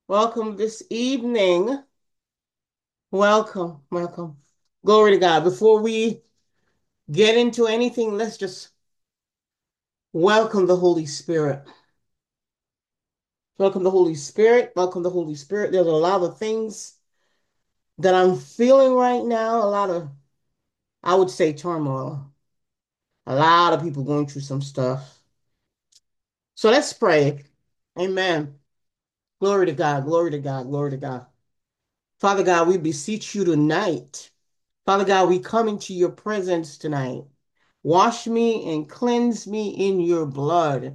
Welcome this evening. Welcome, welcome. Glory to God. Before we get into anything, let's just welcome the Holy Spirit. Welcome the Holy Spirit. Welcome the Holy Spirit. There's a lot of things that I'm feeling right now, a lot of, I would say, turmoil. A lot of people going through some stuff. So let's pray. Amen. Glory to God. Glory to God. Glory to God. Father God, we beseech you tonight. Father God, we come into your presence tonight. Wash me and cleanse me in your blood.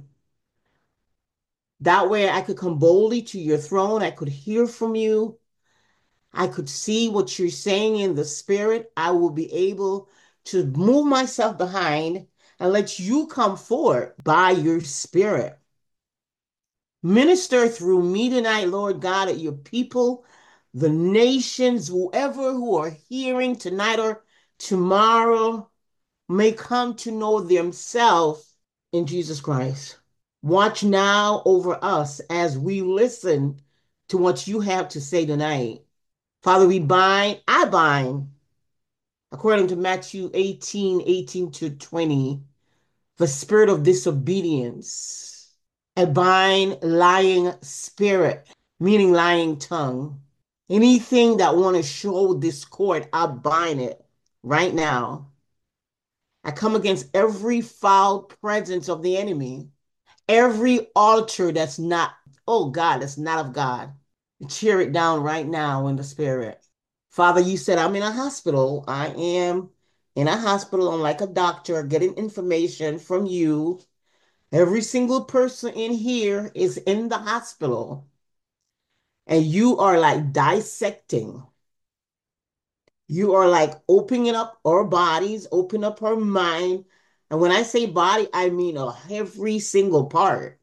That way I could come boldly to your throne. I could hear from you. I could see what you're saying in the spirit. I will be able to move myself behind and let you come forward by your spirit. Minister through me tonight, Lord God, at your people, the nations, whoever who are hearing tonight or tomorrow may come to know themselves in Jesus Christ. Watch now over us as we listen to what you have to say tonight. Father, I bind, according to Matthew 18 to 20, the spirit of disobedience. I bind lying spirit, meaning lying tongue. Anything that want to show discord, I bind it right now. I come against every foul presence of the enemy, every altar that's not, oh God, that's not of God. Tear it down right now in the spirit. Father, you said I'm in a hospital. I am in a hospital. I'm like a doctor getting information from you. Every single person in here is in the hospital, and you are like dissecting. You are like opening up our bodies, open up our mind. And when I say body, I mean every single part.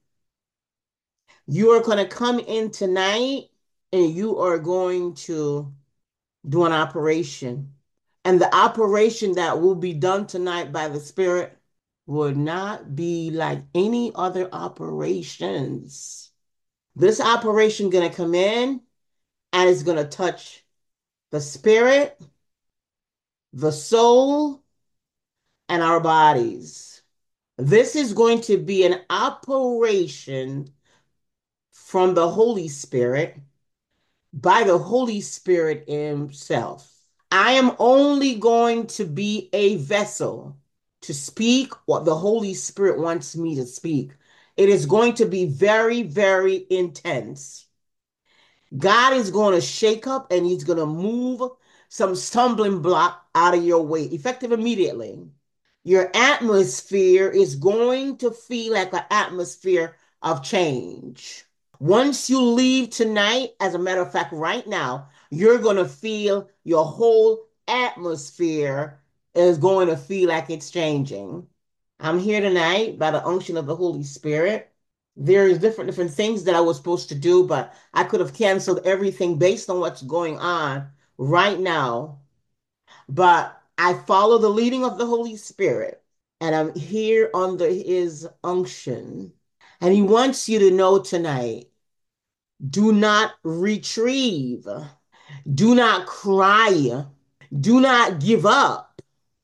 You are going to come in tonight and you are going to do an operation. And the operation that will be done tonight by the Spirit would not be like any other operations. This operation going to come in and it's going to touch the spirit, the soul, and our bodies. This is going to be an operation from the Holy Spirit by the Holy Spirit Himself. I am only going to be a vessel to speak what the Holy Spirit wants me to speak. It is going to be very, very intense. God is going to shake up and He's going to move some stumbling block out of your way, effective immediately. Your atmosphere is going to feel like an atmosphere of change. Once you leave tonight, as a matter of fact, right now, you're going to feel your whole atmosphere is going to feel like it's changing. I'm here tonight by the unction of the Holy Spirit. There is different things that I was supposed to do, but I could have canceled everything based on what's going on right now. But I follow the leading of the Holy Spirit, and I'm here under His unction. And He wants you to know tonight, do not retrieve. Do not cry. Do not give up.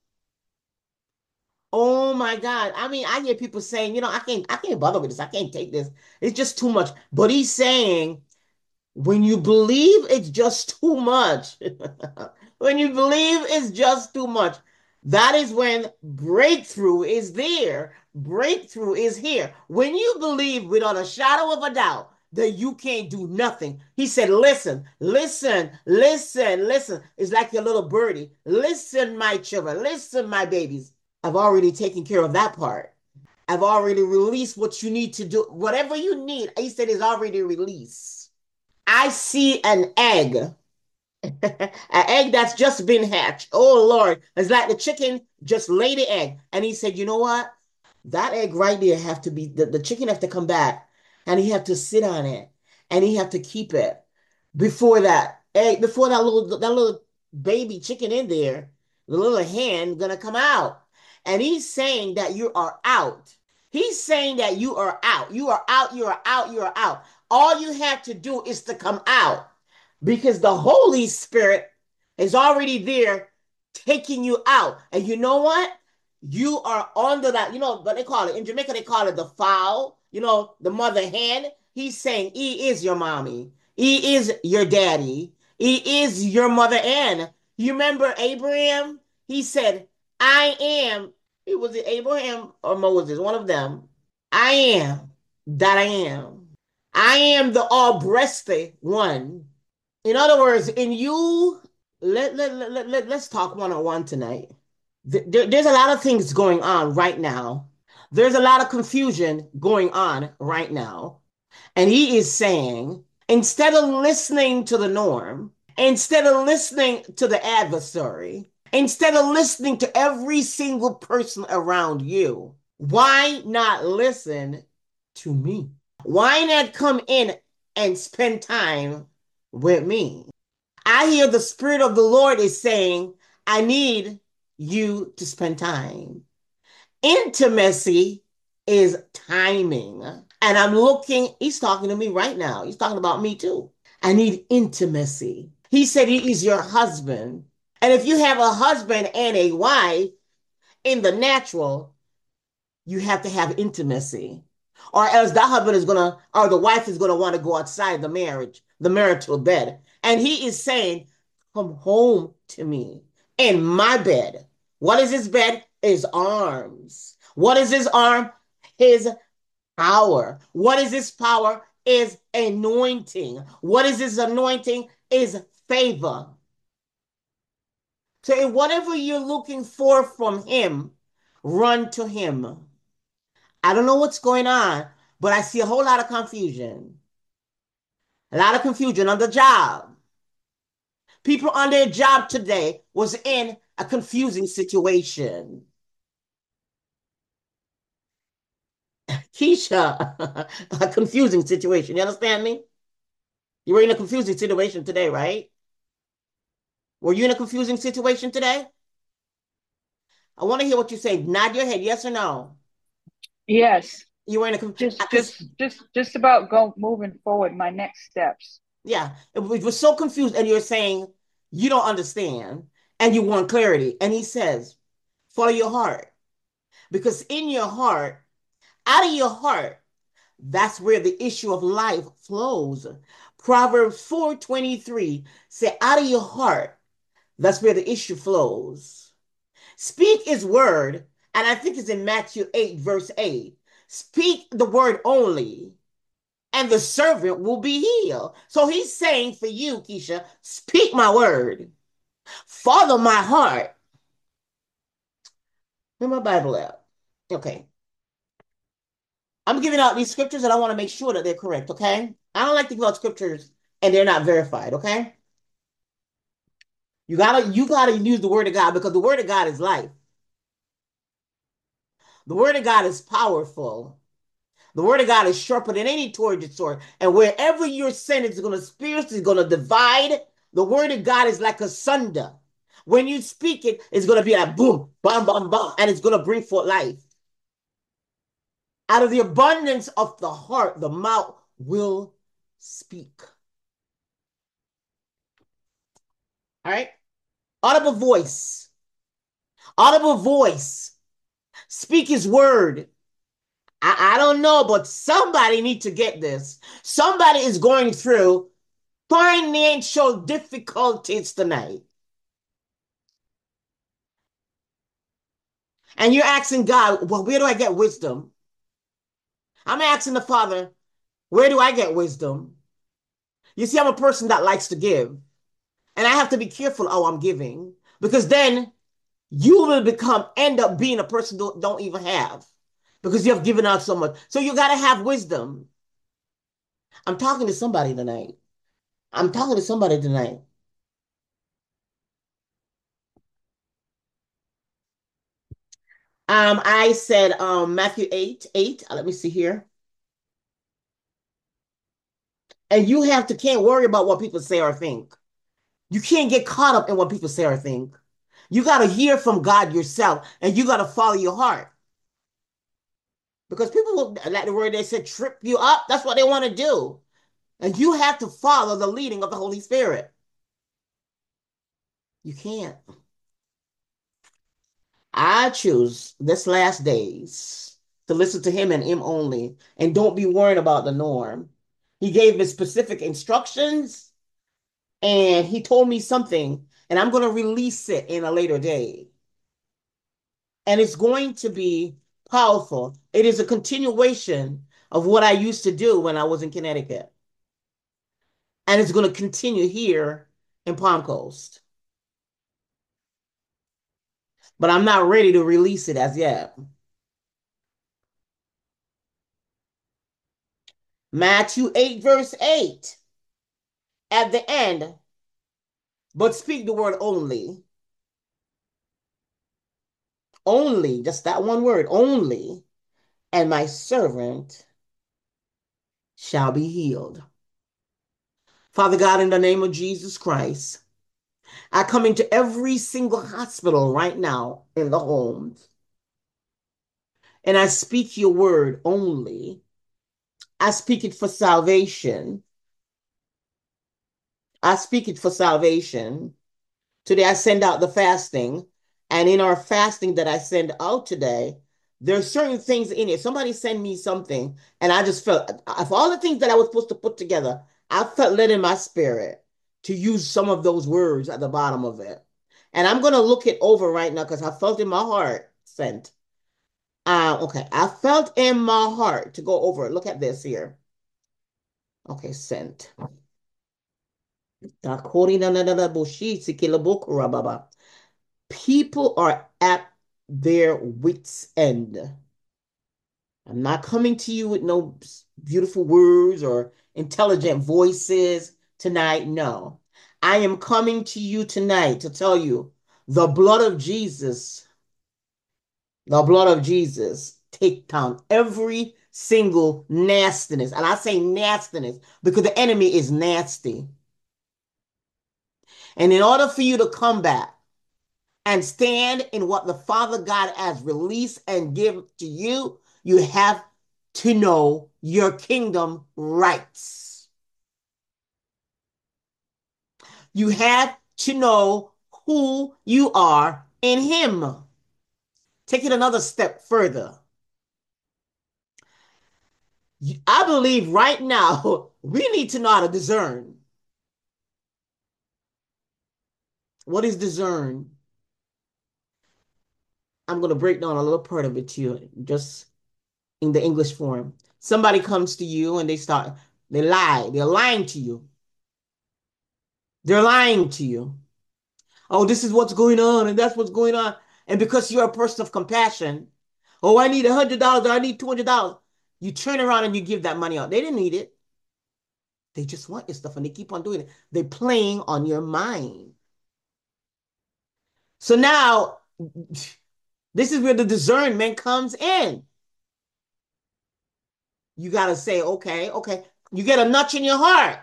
Oh my God. I mean, I hear people saying, I can't bother with this. I can't take this. It's just too much. But he's saying, when you believe it's just too much, when you believe it's just too much, that is when breakthrough is there. Breakthrough is here. When you believe without a shadow of a doubt that you can't do nothing, he said, listen, listen, listen, listen. It's like your little birdie. Listen, my children. Listen, my babies. I've already taken care of that part. I've already released what you need to do. Whatever you need, he said is already released. I see an egg, an egg that's just been hatched. Oh Lord, it's like the chicken just laid the egg. And he said, you know what? That egg right there have to be the chicken have to come back and he have to sit on it and he have to keep it before that egg, before that little baby chicken in there, the little hen gonna come out. And he's saying that you are out. He's saying that you are out. You are out, you are out, you are out. All you have to do is to come out because the Holy Spirit is already there taking you out. And you know what? You are under that, what they call it. In Jamaica, they call it the fowl, the mother hen. He's saying he is your mommy. He is your daddy. He is your mother hen. You remember Abraham? He said, I am. It was it Abraham or Moses, one of them. I am that I am. I am the all-breasted one. In other words, in you, let's talk one-on-one tonight. There's a lot of things going on right now. There's a lot of confusion going on right now. And he is saying, instead of listening to the norm, instead of listening to the adversary, instead of listening to every single person around you, why not listen to me? Why not come in and spend time with me? I hear the Spirit of the Lord is saying, I need you to spend time. Intimacy is timing. And I'm looking, he's talking to me right now. He's talking about me too. I need intimacy. He said he is your husband. And if you have a husband and a wife in the natural, you have to have intimacy. Or else the husband is gonna, or the wife is gonna want to go outside the marriage, the marital bed. And he is saying, come home to me in my bed. What is his bed? His arms. What is his arm? His power. What is his power? Is anointing. What is his anointing? Is favor. So whatever you're looking for from him, run to him. I don't know what's going on, but I see a whole lot of confusion. A lot of confusion on the job. People on their job today was in a confusing situation. Keisha, a confusing situation. You understand me? You were in a confusing situation today, right? Were you in a confusing situation today? I want to hear what you say. Nod your head, yes or no. Yes, You were in a because just about go moving forward. My next steps. yeah, it was so confused, and you're saying you don't understand, and you want clarity. And he says, follow your heart, because in your heart, out of your heart, that's where the issue of life flows. Proverbs 4:23 say, out of your heart, that's where the issue flows. Speak his word, and I think it's in Matthew 8, verse 8. Speak the word only, and the servant will be healed. So he's saying for you, Keisha, speak my word, follow my heart. Where's my Bible at? Okay. I'm giving out these scriptures and I want to make sure that they're correct, okay? I don't like to give out scriptures and they're not verified, okay? You gotta use the word of God because the word of God is life. The word of God is powerful. The word of God is sharper than any two-edged sword. And wherever you're sent, it's going to pierce, it's going to divide. The word of God is like a sunder. When you speak it, it's going to be like boom, bam, bam, bam, and it's going to bring forth life. Out of the abundance of the heart, the mouth will speak. All right? Audible voice. Audible voice. Speak his word. I don't know, but somebody needs to get this. Somebody is going through financial difficulties tonight. And you're asking God, well, where do I get wisdom? I'm asking the Father, where do I get wisdom? You see, I'm a person that likes to give. And I have to be careful how I'm giving because then you will end up being a person who don't even have because you have given out so much. So you got to have wisdom. I'm talking to somebody tonight. I'm talking to somebody tonight. I said Matthew 8, 8. Let me see here. And you can't worry about what people say or think. You can't get caught up in what people say or think. You got to hear from God yourself and you got to follow your heart. Because people will, like the word they said, trip you up. That's what they want to do. And you have to follow the leading of the Holy Spirit. You can't. I choose this last days to listen to him and him only, and don't be worried about the norm. He gave me specific instructions, and he told me something, and I'm going to release it in a later day. And it's going to be powerful. It is a continuation of what I used to do when I was in Connecticut. And it's going to continue here in Palm Coast. But I'm not ready to release it as yet. Matthew 8, verse 8. At the end, but speak the word only. Only, just that one word, only, and my servant shall be healed. Father God, in the name of Jesus Christ, I come into every single hospital right now in the homes, and I speak your word only. I speak it for salvation. I speak it for salvation. Today I send out the fasting, and in our fasting that I send out today, there are certain things in it. Somebody sent me something, and I just felt, of all the things that I was supposed to put together, I felt led in my spirit to use some of those words at the bottom of it. And I'm going to look it over right now because I felt in my heart sent. Okay, I felt in my heart to go over it. Look at this here. Okay, sent. People are at their wits' end. I'm not coming to you with no beautiful words or intelligent voices tonight. No. I am coming to you tonight to tell you the blood of Jesus, take down every single nastiness. And I say nastiness because the enemy is nasty. And in order for you to come back and stand in what the Father God has released and give to you, you have to know your kingdom rights. You have to know who you are in Him. Take it another step further. I believe right now we need to know how to discern. What is discern? I'm going to break down a little part of it to you, just in the English form. Somebody comes to you and they lie. They're lying to you. They're lying to you. Oh, this is what's going on, and that's what's going on. And because you're a person of compassion, oh, I need $100, I need $200. You turn around and you give that money out. They didn't need it. They just want your stuff and they keep on doing it. They're playing on your mind. So now, this is where the discernment comes in. You got to say, okay, okay. You get a nudge in your heart.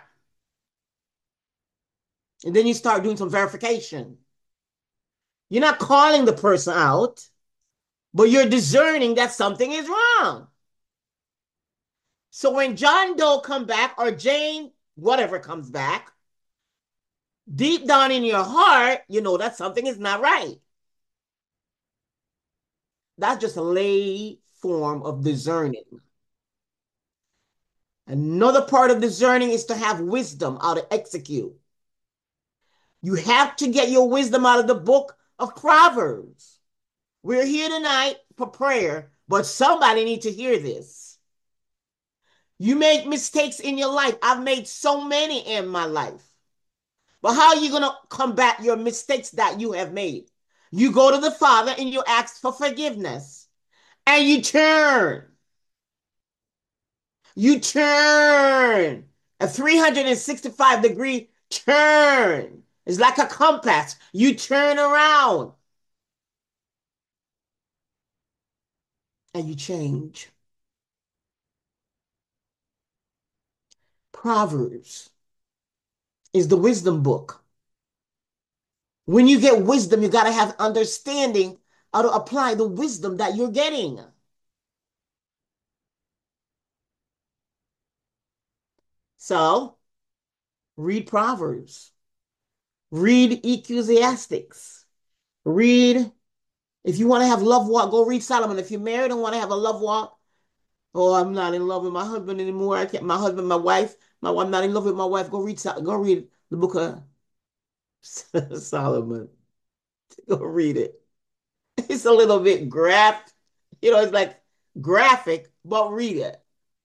And then you start doing some verification. You're not calling the person out, but you're discerning that something is wrong. So when John Doe come back or Jane, whatever comes back, deep down in your heart, you know that something is not right. That's just a lay form of discerning. Another part of discerning is to have wisdom how to execute. You have to get your wisdom out of the book of Proverbs. We're here tonight for prayer, but somebody needs to hear this. You make mistakes in your life. I've made so many in my life. But how are you going to combat your mistakes that you have made? You go to the Father and you ask for forgiveness. And you turn. You turn. A 365-degree turn. It's like a compass. You turn around. And you change. Proverbs is the wisdom book. When you get wisdom, you got to have understanding how to apply the wisdom that you're getting. So read Proverbs, read Ecclesiastics, read. If you want to have love walk, go read Solomon. If you're married and want to have a love walk, oh, I'm not in love with my husband anymore. I can't. My husband, my wife, I'm not in love with my wife. Go read the book of Solomon. Go read it. It's a little bit it's like graphic, but read it.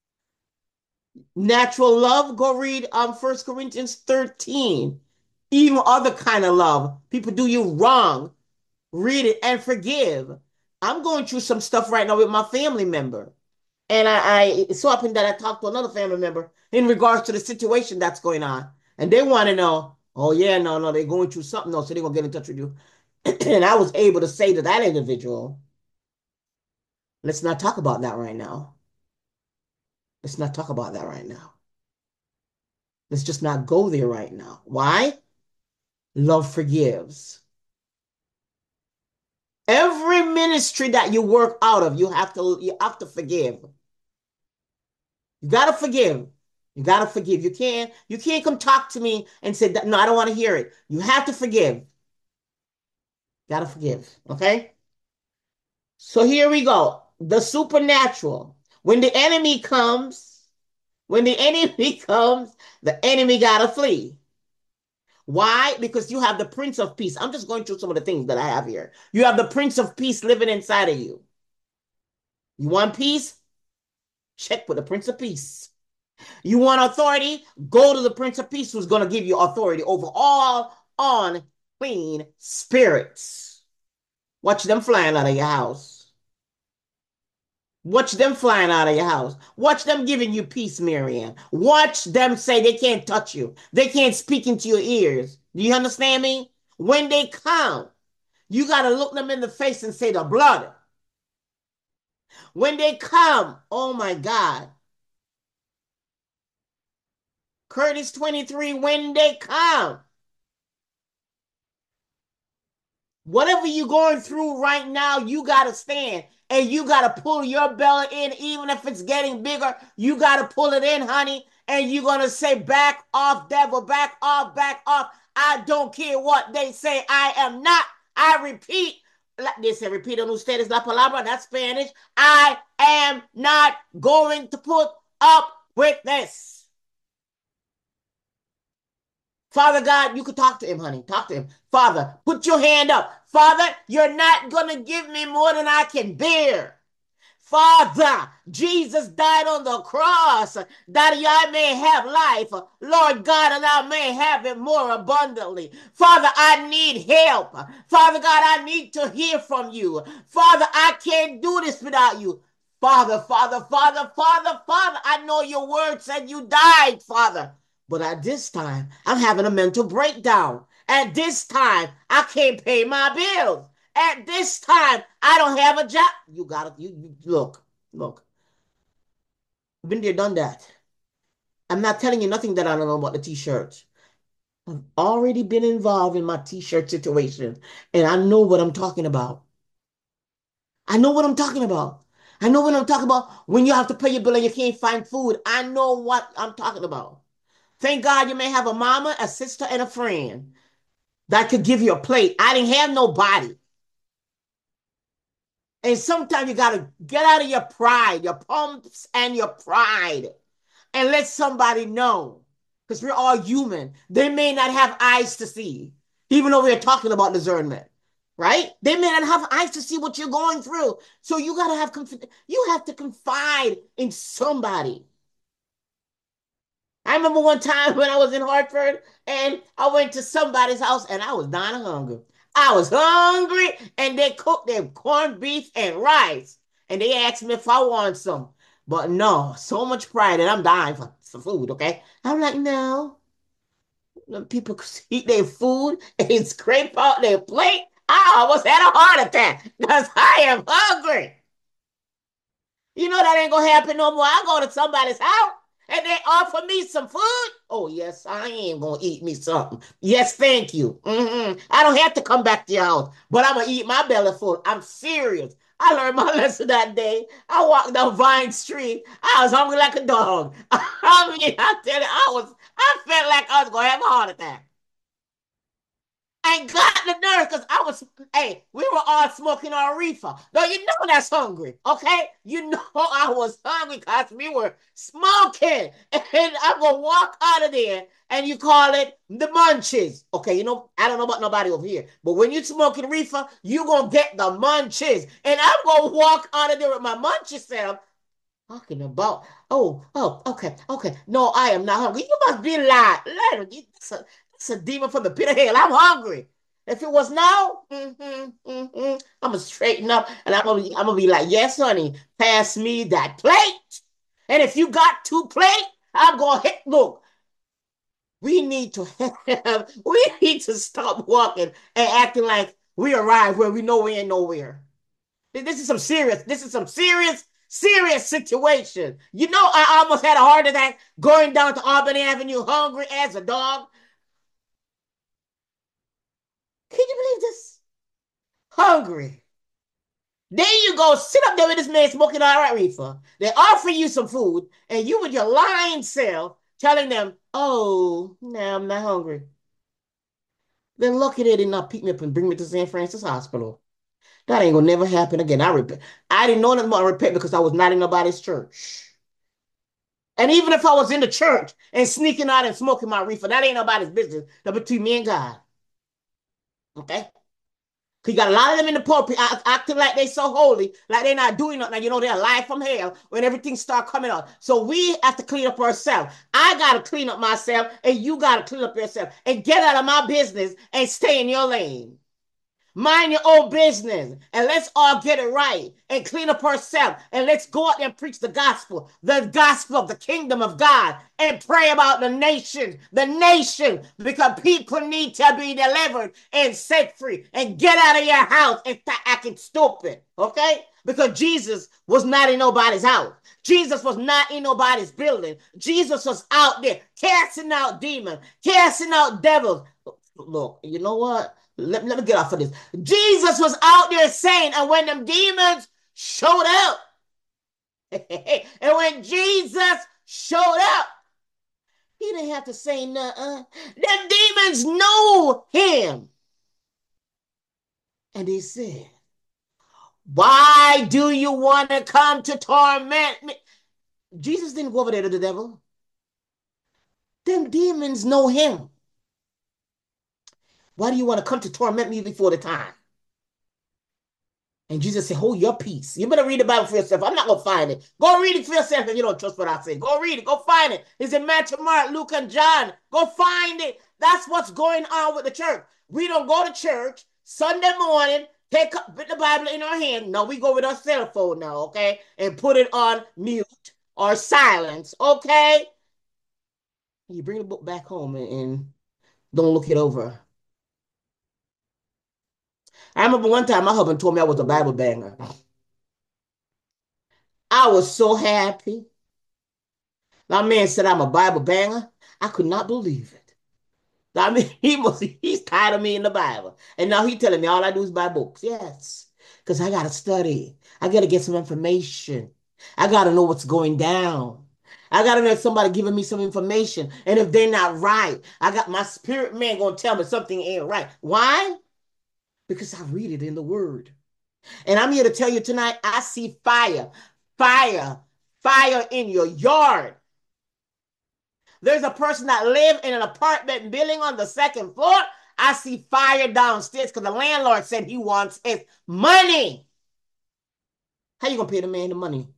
Natural love, go read 1 Corinthians 13. Even other kind of love. People do you wrong. Read it and forgive. I'm going through some stuff right now with my family member. And it's so happened that I talked to another family member in regards to the situation that's going on. And they want to know, oh yeah, no, they're going through something else, so they're gonna get in touch with you. And I was able to say to that individual, let's not talk about that right now. Let's not talk about that right now. Let's just not go there right now. Why? Love forgives. Every ministry that you work out of, you have to forgive. You gotta forgive. You gotta forgive. You can't come talk to me and say that, no, I don't want to hear it. You have to forgive. Gotta forgive. Okay? So here we go. The supernatural. When the enemy comes, when the enemy comes, the enemy gotta flee. Why? Because you have the Prince of Peace. I'm just going through some of the things that I have here. You have the Prince of Peace living inside of you. You want peace? Check with the Prince of Peace. You want authority? Go to the Prince of Peace who's going to give you authority over all unclean spirits. Watch them flying out of your house. Watch them flying out of your house. Watch them giving you peace, Marianne. Watch them say they can't touch you. They can't speak into your ears. Do you understand me? When they come, you got to look them in the face and say the blood. When they come, oh my God. Curtis 23, when they come. Whatever you're going through right now, you got to stand and you got to pull your belly in, even if it's getting bigger. You got to pull it in, honey. And you're going to say, back off, devil, back off, back off. I don't care what they say. I am not. I repeat, like they say, repeat on ustedes la palabra, that's Spanish. I am not going to put up with this. Father God, you could talk to him, honey. Talk to him. Father, put your hand up. Father, you're not going to give me more than I can bear. Father, Jesus died on the cross that I may have life, Lord God, and I may have it more abundantly. Father, I need help. Father God, I need to hear from you. Father, I can't do this without you. Father, Father, Father, Father, Father, I know your word said you died, Father. But at this time, I'm having a mental breakdown. At this time, I can't pay my bills. At this time, I don't have a job. You gotta, you look. Been there, done that. I'm not telling you nothing that I don't know about the t-shirts. I've already been involved in my t-shirt situation, and I know what I'm talking about. I know what I'm talking about. I know what I'm talking about when you have to pay your bill and you can't find food. I know what I'm talking about. Thank God you may have a mama, a sister, and a friend that could give you a plate. I didn't have nobody. And sometimes you got to get out of your pride, your pumps and your pride, and let somebody know. Because we're all human. They may not have eyes to see, even though we're talking about discernment, right? They may not have eyes to see what you're going through. So you got to you have to confide in somebody. I remember one time when I was in Hartford and I went to somebody's house and I was dying of hunger. I was hungry and they cooked their corned beef and rice. And they asked me if I want some. But no, so much pride and I'm dying for food, okay? I'm like, no. People eat their food and scrape out their plate. I almost had a heart attack because I am hungry. You know that ain't gonna happen no more. I go to somebody's house and they offer me some food. Oh, yes, I am gonna eat me something. Yes, thank you. I don't have to come back to your house, but I'm gonna eat my belly full. I'm serious. I learned my lesson that day. I walked down Vine Street. I was hungry like a dog. I mean, I tell you, I felt like I was going to have a heart attack. I got the nerve because hey, we were all smoking our reefer. Though you know that's hungry, okay? You know I was hungry because we were smoking. And I'm going to walk out of there and you call it the munchies. Okay, you know, I don't know about nobody over here, but when you smoking reefer, you going to get the munchies. And I'm going to walk out of there with my munchies self talking about, okay, okay. No, I am not hungry. You must be lying. That's a demon from the pit of hell. I'm hungry. If it was now, I'm gonna straighten up and I'm gonna be like, yes, honey, pass me that plate. And if you got two plates, I'm gonna hit. Look, we need to stop walking and acting like we arrived where we know we ain't nowhere. This is some serious situation. You know, I almost had a heart attack going down to Albany Avenue hungry as a dog. Can you believe this? Hungry. Then you go sit up there with this man smoking all right reefer. They offer you some food, and you with your lying self telling them, oh, no, I'm not hungry. Then lucky they did not pick me up and bring me to St. Francis Hospital. That ain't gonna never happen again. I repent. I didn't know nothing about repent because I was not in nobody's church. And even if I was in the church and sneaking out and smoking my reefer, that ain't nobody's business. That's between me and God. Okay? Because you got a lot of them in the pulpit acting like they so holy, like they're not doing nothing. You know, they're alive from hell when everything start coming out. So we have to clean up ourselves. I got to clean up myself, and you got to clean up yourself. And get out of my business and stay in your lane. Mind your own business and let's all get it right and clean up ourselves and let's go out there and preach the gospel of the kingdom of God and pray about the nation, because people need to be delivered and set free and get out of your house and start acting stupid, okay? Because Jesus was not in nobody's house. Jesus was not in nobody's building. Jesus was out there casting out demons, casting out devils. Look, you know what? Let me get off of this. Jesus was out there saying, and when them demons showed up, and when Jesus showed up, he didn't have to say nothing. Them demons know him. And he said, why do you want to come to torment me? Jesus didn't go over there to the devil. Them demons know him. Why do you want to come to torment me before the time? And Jesus said, hold your peace. You better read the Bible for yourself. I'm not going to find it. Go read it for yourself if you don't trust what I say. Go read it. Go find it. It's in Matthew, Mark, Luke, and John. Go find it. That's what's going on with the church. We don't go to church Sunday morning, take up the Bible in our hand. No, we go with our cell phone now, okay? And put it on mute or silence, okay? You bring the book back home and don't look it over. I remember one time my husband told me I was a Bible banger. I was so happy. That man said I'm a Bible banger. I could not believe it. I mean, he's tired of me in the Bible. And now he's telling me all I do is buy books. Yes. Because I gotta study. I gotta get some information. I gotta know what's going down. I gotta know if somebody giving me some information. And if they're not right, I got my spirit man gonna tell me something ain't right. Why? Because I read it in the word. And I'm here to tell you tonight, I see fire, fire in your yard. There's a person that live in an apartment building on the second floor. I see fire downstairs because the landlord said he wants his money. How you gonna pay the man the money?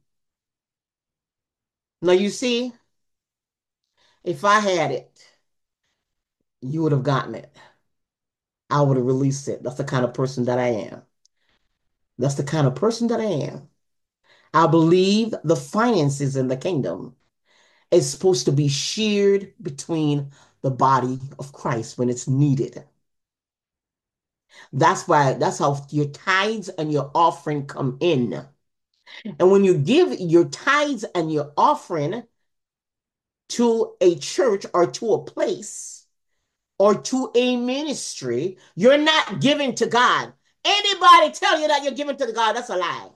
Now you see, if I had it, you would have gotten it. I would have released it. That's the kind of person that I am. That's the kind of person that I am. I believe the finances in the kingdom is supposed to be shared between the body of Christ when it's needed. That's how your tithes and your offering come in. And when you give your tithes and your offering to a church or to a place or to a ministry, you're not giving to God. Anybody tell you that you're giving to God, that's a lie.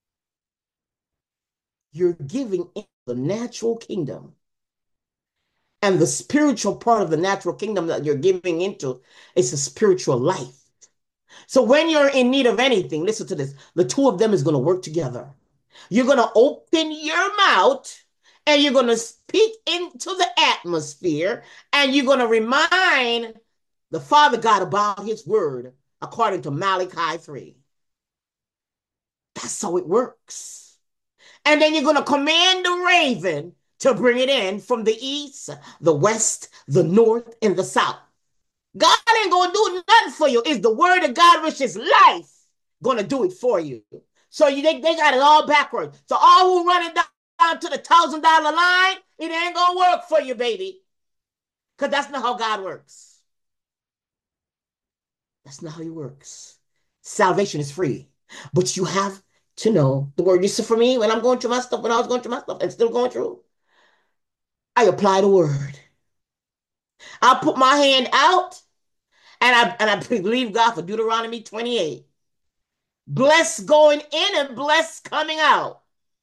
You're giving in the natural kingdom. And the spiritual part of the natural kingdom that you're giving into is a spiritual life. So when you're in need of anything, listen to this, the two of them is going to work together. You're going to open your mouth and you're going to speak into the atmosphere and you're going to remind the Father God about his word according to Malachi 3. That's how it works. And then you're going to command the raven to bring it in from the east, the west, the north, and the south. God ain't going to do nothing for you. It's the word of God, which is life, going to do it for you. So they got it all backwards. So all who running down to the $1,000 line, it ain't going to work for you, baby. Because that's not how God works. That's not how he works. Salvation is free. But you have to know the word. You see, for me, when I'm going through my stuff, when I was going through my stuff and still going through, I apply the word. I put my hand out and I believe God for Deuteronomy 28. Blessed going in and blessed coming out.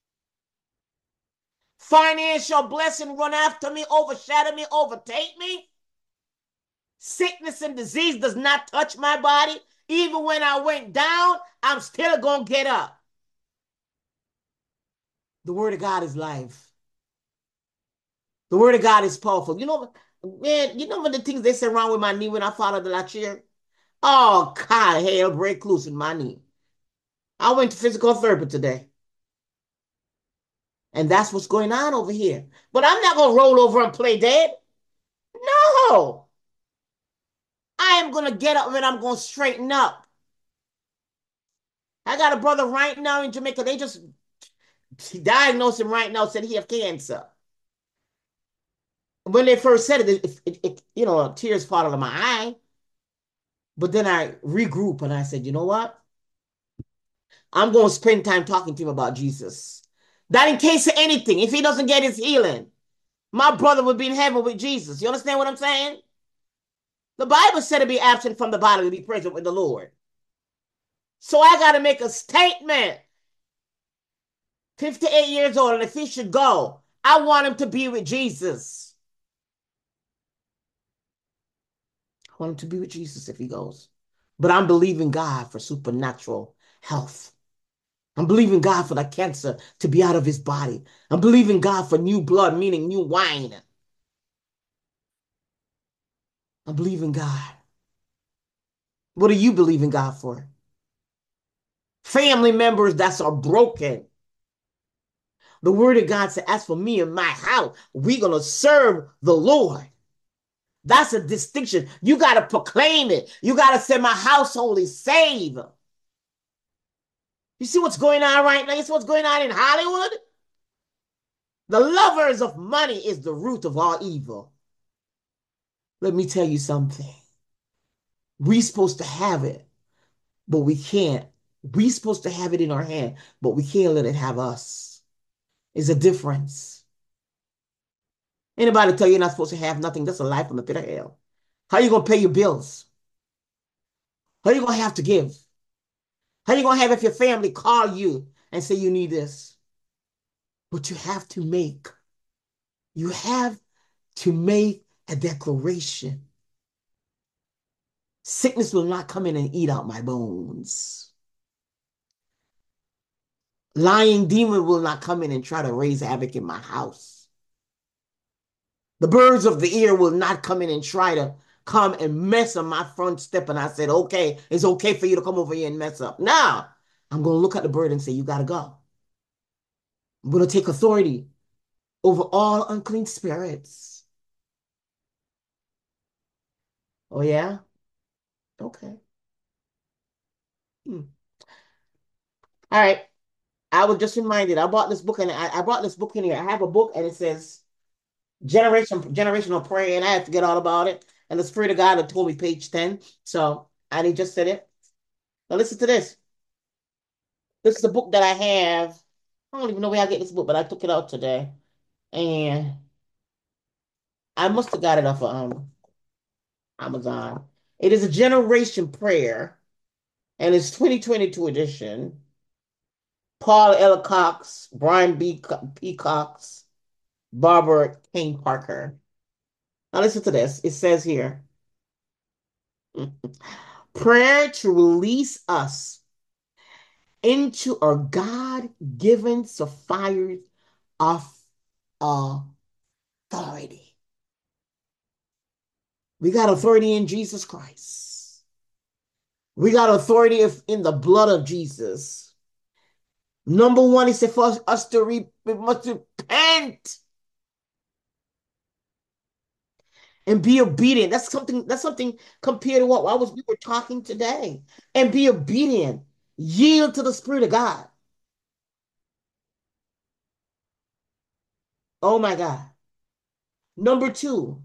Financial blessing run after me, overshadow me, overtake me. Sickness and disease does not touch my body. Even when I went down, I'm still going to get up. The word of God is life. The word of God is powerful. You know, man, you know what the things they say wrong with my knee when I fall out of that chair? Oh, God, hell break loose in my knee. I went to physical therapy today. And that's what's going on over here. But I'm not going to roll over and play dead. No. I am going to get up and I'm going to straighten up. I got a brother right now in Jamaica. They just diagnosed him right now, said he have cancer. When they first said it, you know, tears fall out of my eye. But then I regroup and I said, you know what? I'm going to spend time talking to him about Jesus. That in case of anything, if he doesn't get his healing, my brother would be in heaven with Jesus. You understand what I'm saying? The Bible said to be absent from the body to be present with the Lord. So I got to make a statement. 58 years old, and if he should go, I want him to be with Jesus. I want him to be with Jesus if he goes. But I'm believing God for supernatural health. I'm believing God for the cancer to be out of his body. I'm believing God for new blood, meaning new wine. I'm believing God. What are you believing God for? Family members that are broken. The word of God said, as for me and my house, we're going to serve the Lord. That's a distinction. You got to proclaim it. You got to say, my household is saved. You see what's going on right now? You see what's going on in Hollywood? The lovers of money is the root of all evil. Let me tell you something. We're supposed to have it, but we can't. We're supposed to have it in our hand, but we can't let it have us. It's a difference. Anybody tell you you're not supposed to have nothing, that's a lie from the pit of hell. How are you going to pay your bills? How are you going to have to give? How are you going to have if your family call you and say you need this? But you have to make a declaration. Sickness will not come in and eat out my bones. Lying demon will not come in and try to raise havoc in my house. The birds of the ear will not come in and try to come and mess on my front step. And I said, okay, it's okay for you to come over here and mess up. Now, I'm going to look at the bird and say, you got to go. I'm going to take authority over all unclean spirits. Oh, yeah? Okay. Hmm. All right. I was just reminded. I bought this book and I brought this book in here. I have a book and it says generational prayer, and I have to get all about it. And the Spirit of God had told me page 10. So and he just said it. Now listen to this. This is a book that I have. I don't even know where I get this book, but I took it out today. And I must have got it off of Amazon. It is a generation prayer. and it's 2022 edition. Paul L. Cox, Brian P. Cox, Barbara Kane Parker. Now listen to this. It says here, prayer to release us into our God-given sapphires of authority. We got authority in Jesus Christ. We got authority in the blood of Jesus. Number one, he said for us to we must repent and be obedient. That's something compared to what we were talking today. And be obedient. Yield to the Spirit of God. Oh my God. Number two,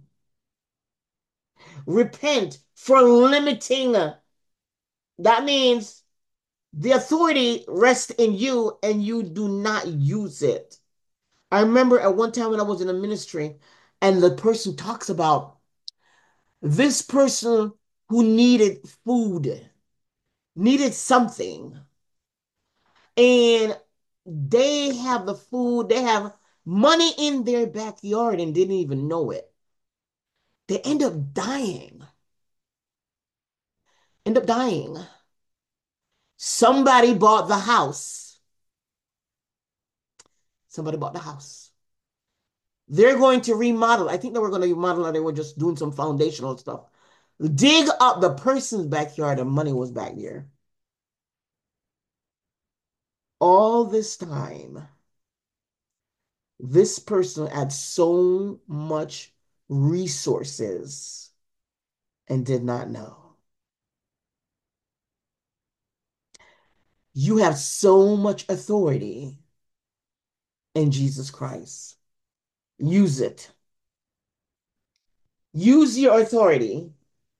repent for limiting. That means the authority rests in you and you do not use it. I remember at one time when I was in a ministry and the person talks about this person who needed food, needed something, and they have the food, they have money in their backyard and didn't even know it. They end up dying. End up dying. Somebody bought the house. Somebody bought the house. They're going to remodel. I think they were going to remodel or they were just doing some foundational stuff. Dig up the person's backyard and money was back there. All this time, this person had so much resources and did not know. You have so much authority in Jesus Christ. Use it. Use your authority.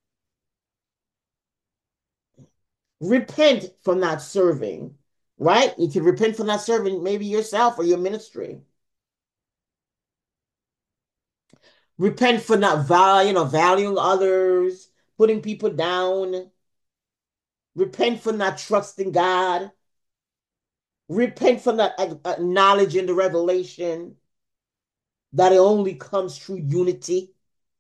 Repent from not serving, right? You can repent for not serving maybe yourself or your ministry. Repent for not valuing others, putting people down. Repent for not trusting God. Repent for not acknowledging the revelation that it only comes through unity.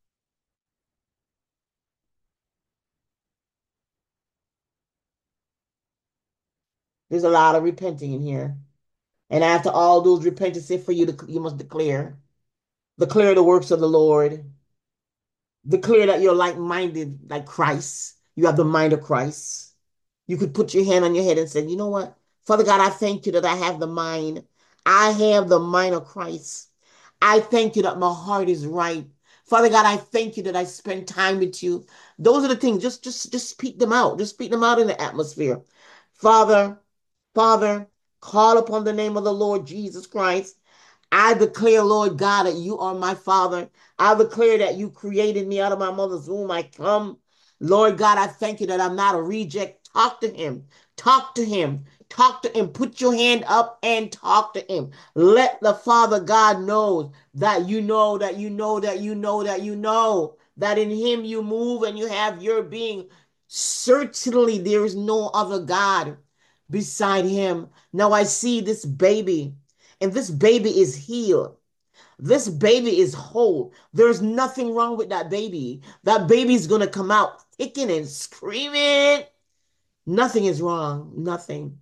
There's a lot of repenting in here. And after all those repentances for you must declare the works of the Lord. Declare that you're like-minded, like Christ. You have the mind of Christ. You could put your hand on your head and say, you know what? Father God, I thank you that I have the mind. I have the mind of Christ. I thank you that my heart is right. Father God, I thank you that I spend time with you. Those are the things. Just speak them out. Just speak them out in the atmosphere. Father, Father, call upon the name of the Lord Jesus Christ. I declare, Lord God, that you are my Father. I declare that you created me out of my mother's womb. I come. Lord God, I thank you that I'm not a reject. Talk to him. Talk to him. Talk to him. Put your hand up and talk to him. Let the Father God know that you know, that you know, that you know, that you know that in him you move and you have your being. Certainly there is no other God beside him. Now I see this baby. And this baby is healed. This baby is whole. There's nothing wrong with that baby. That baby's going to come out kicking and screaming. Nothing is wrong. Nothing.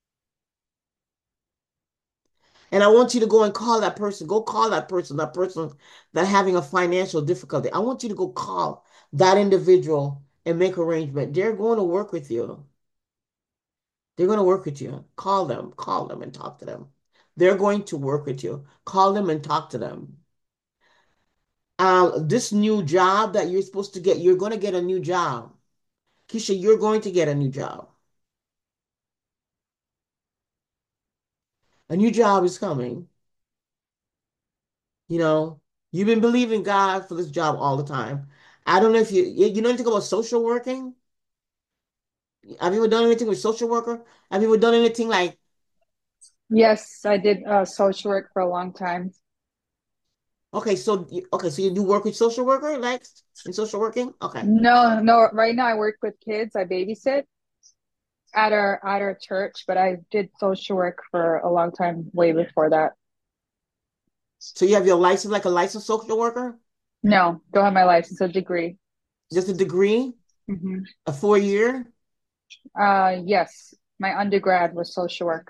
And I want you to go and call that person. Go call that person that having a financial difficulty. I want you to go call that individual and make arrangement. They're going to work with you. They're going to work with you. Call them and talk to them. They're going to work with you. Call them and talk to them. This new job that you're supposed to get, you're going to get a new job. Keisha, you're going to get a new job. A new job is coming. You know, you've been believing God for this job all the time. I don't know if you know anything about social working. Have you ever done anything with social worker? Have you ever done anything like, Yes, I did social work for a long time. so you do work with social worker, like in social working? Okay. No, no, right now I work with kids. I babysit. at our church, but I did social work for a long time, way before that. So you have your license like a licensed social worker? No, don't have my license, a degree. Just a degree, Hmm. a 4 year? Yes, my undergrad was social work.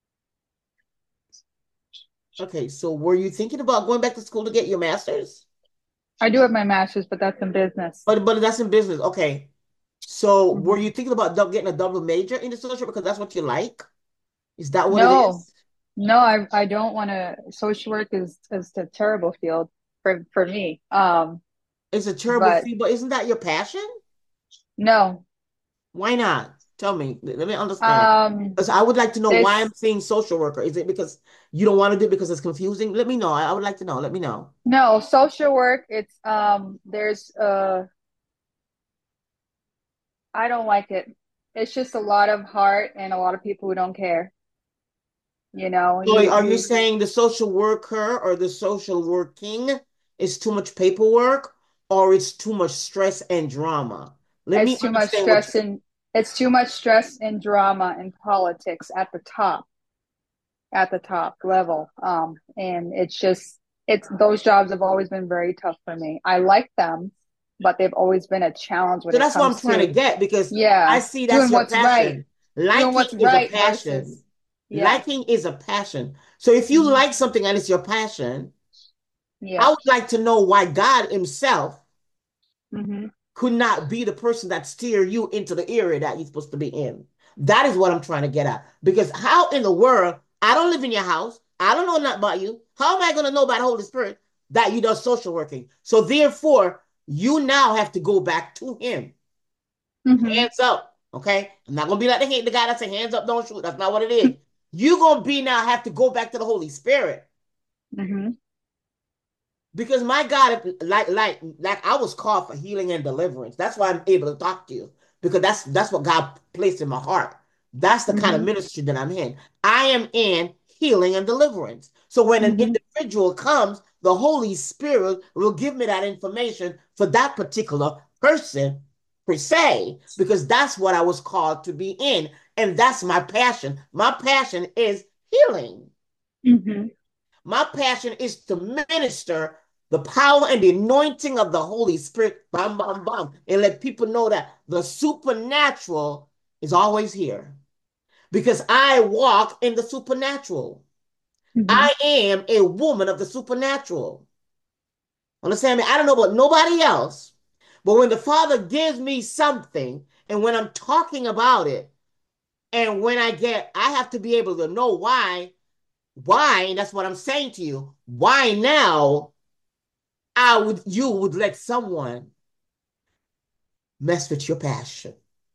Okay, so were you thinking about going back to school to get your master's? I do have my master's, but that's in business. But that's in business. Okay. So were Hmm. you thinking about getting a double major in the social because that's what you like? Is that what it No, is? no, I don't want to. Social work is a terrible field for me. It's a terrible But fee, but isn't that your passion? no, Why not? Tell me. Let me understand. um, Because I would like to know why I'm this saying social worker. Is it because you don't want to do it because it's confusing? Let me know. I would like to know. Let me know. no social work. It's there's I don't like it. It's just a lot of heart and a lot of people who don't care. You know, So you are you you saying the social worker or the social working is too much paperwork or it's too much stress and drama? Let me it's too much understand what you. stress and it's too much stress and drama and politics at the top level. And it's just it's those jobs have always been very tough for me. I like them, but they've always been a challenge when So it that's what I'm comes trying to to, get because I yeah, see that's doing your what's right, passion. doing Liking what's is a right versus, passion. yeah. Liking is a passion. So if you Hmm. like something and it's your passion, I Yeah. would like to know why God Himself Hmm. could not be the person that steer you into the area that you're supposed to be in. That is what I'm trying to get at. Because how in the world, I don't live in your house. I don't know nothing about you. How am I going to know about the Holy Spirit that you do social working? So therefore, you now have to go back to Him. Hmm. Hands up. Okay. I'm not going to be like the guy that say hands up, don't shoot. That's not what it is. You're going to be now have to go back to the Holy Spirit. Hmm. Because my God, like I was called for healing and deliverance. That's why I'm able to talk to you. Because that's what God placed in my heart. That's the kind of Hmm. ministry that I'm in. I am in healing and deliverance. So when an Hmm. individual comes, the Holy Spirit will give me that information for that particular person per se, because that's what I was called to be in. And that's my passion. My passion is healing. Hmm. My passion is to minister the power and the anointing of the Holy Spirit, bam, bam, bam, and let people know that the supernatural is always here because I walk in the supernatural. Hmm. I am a woman of the supernatural. Understand me? I don't know about nobody else, but when the Father gives me something, and when I'm talking about it, and when I have to be able to know why, and that's what I'm saying to you. Why now you would let someone mess with your passion.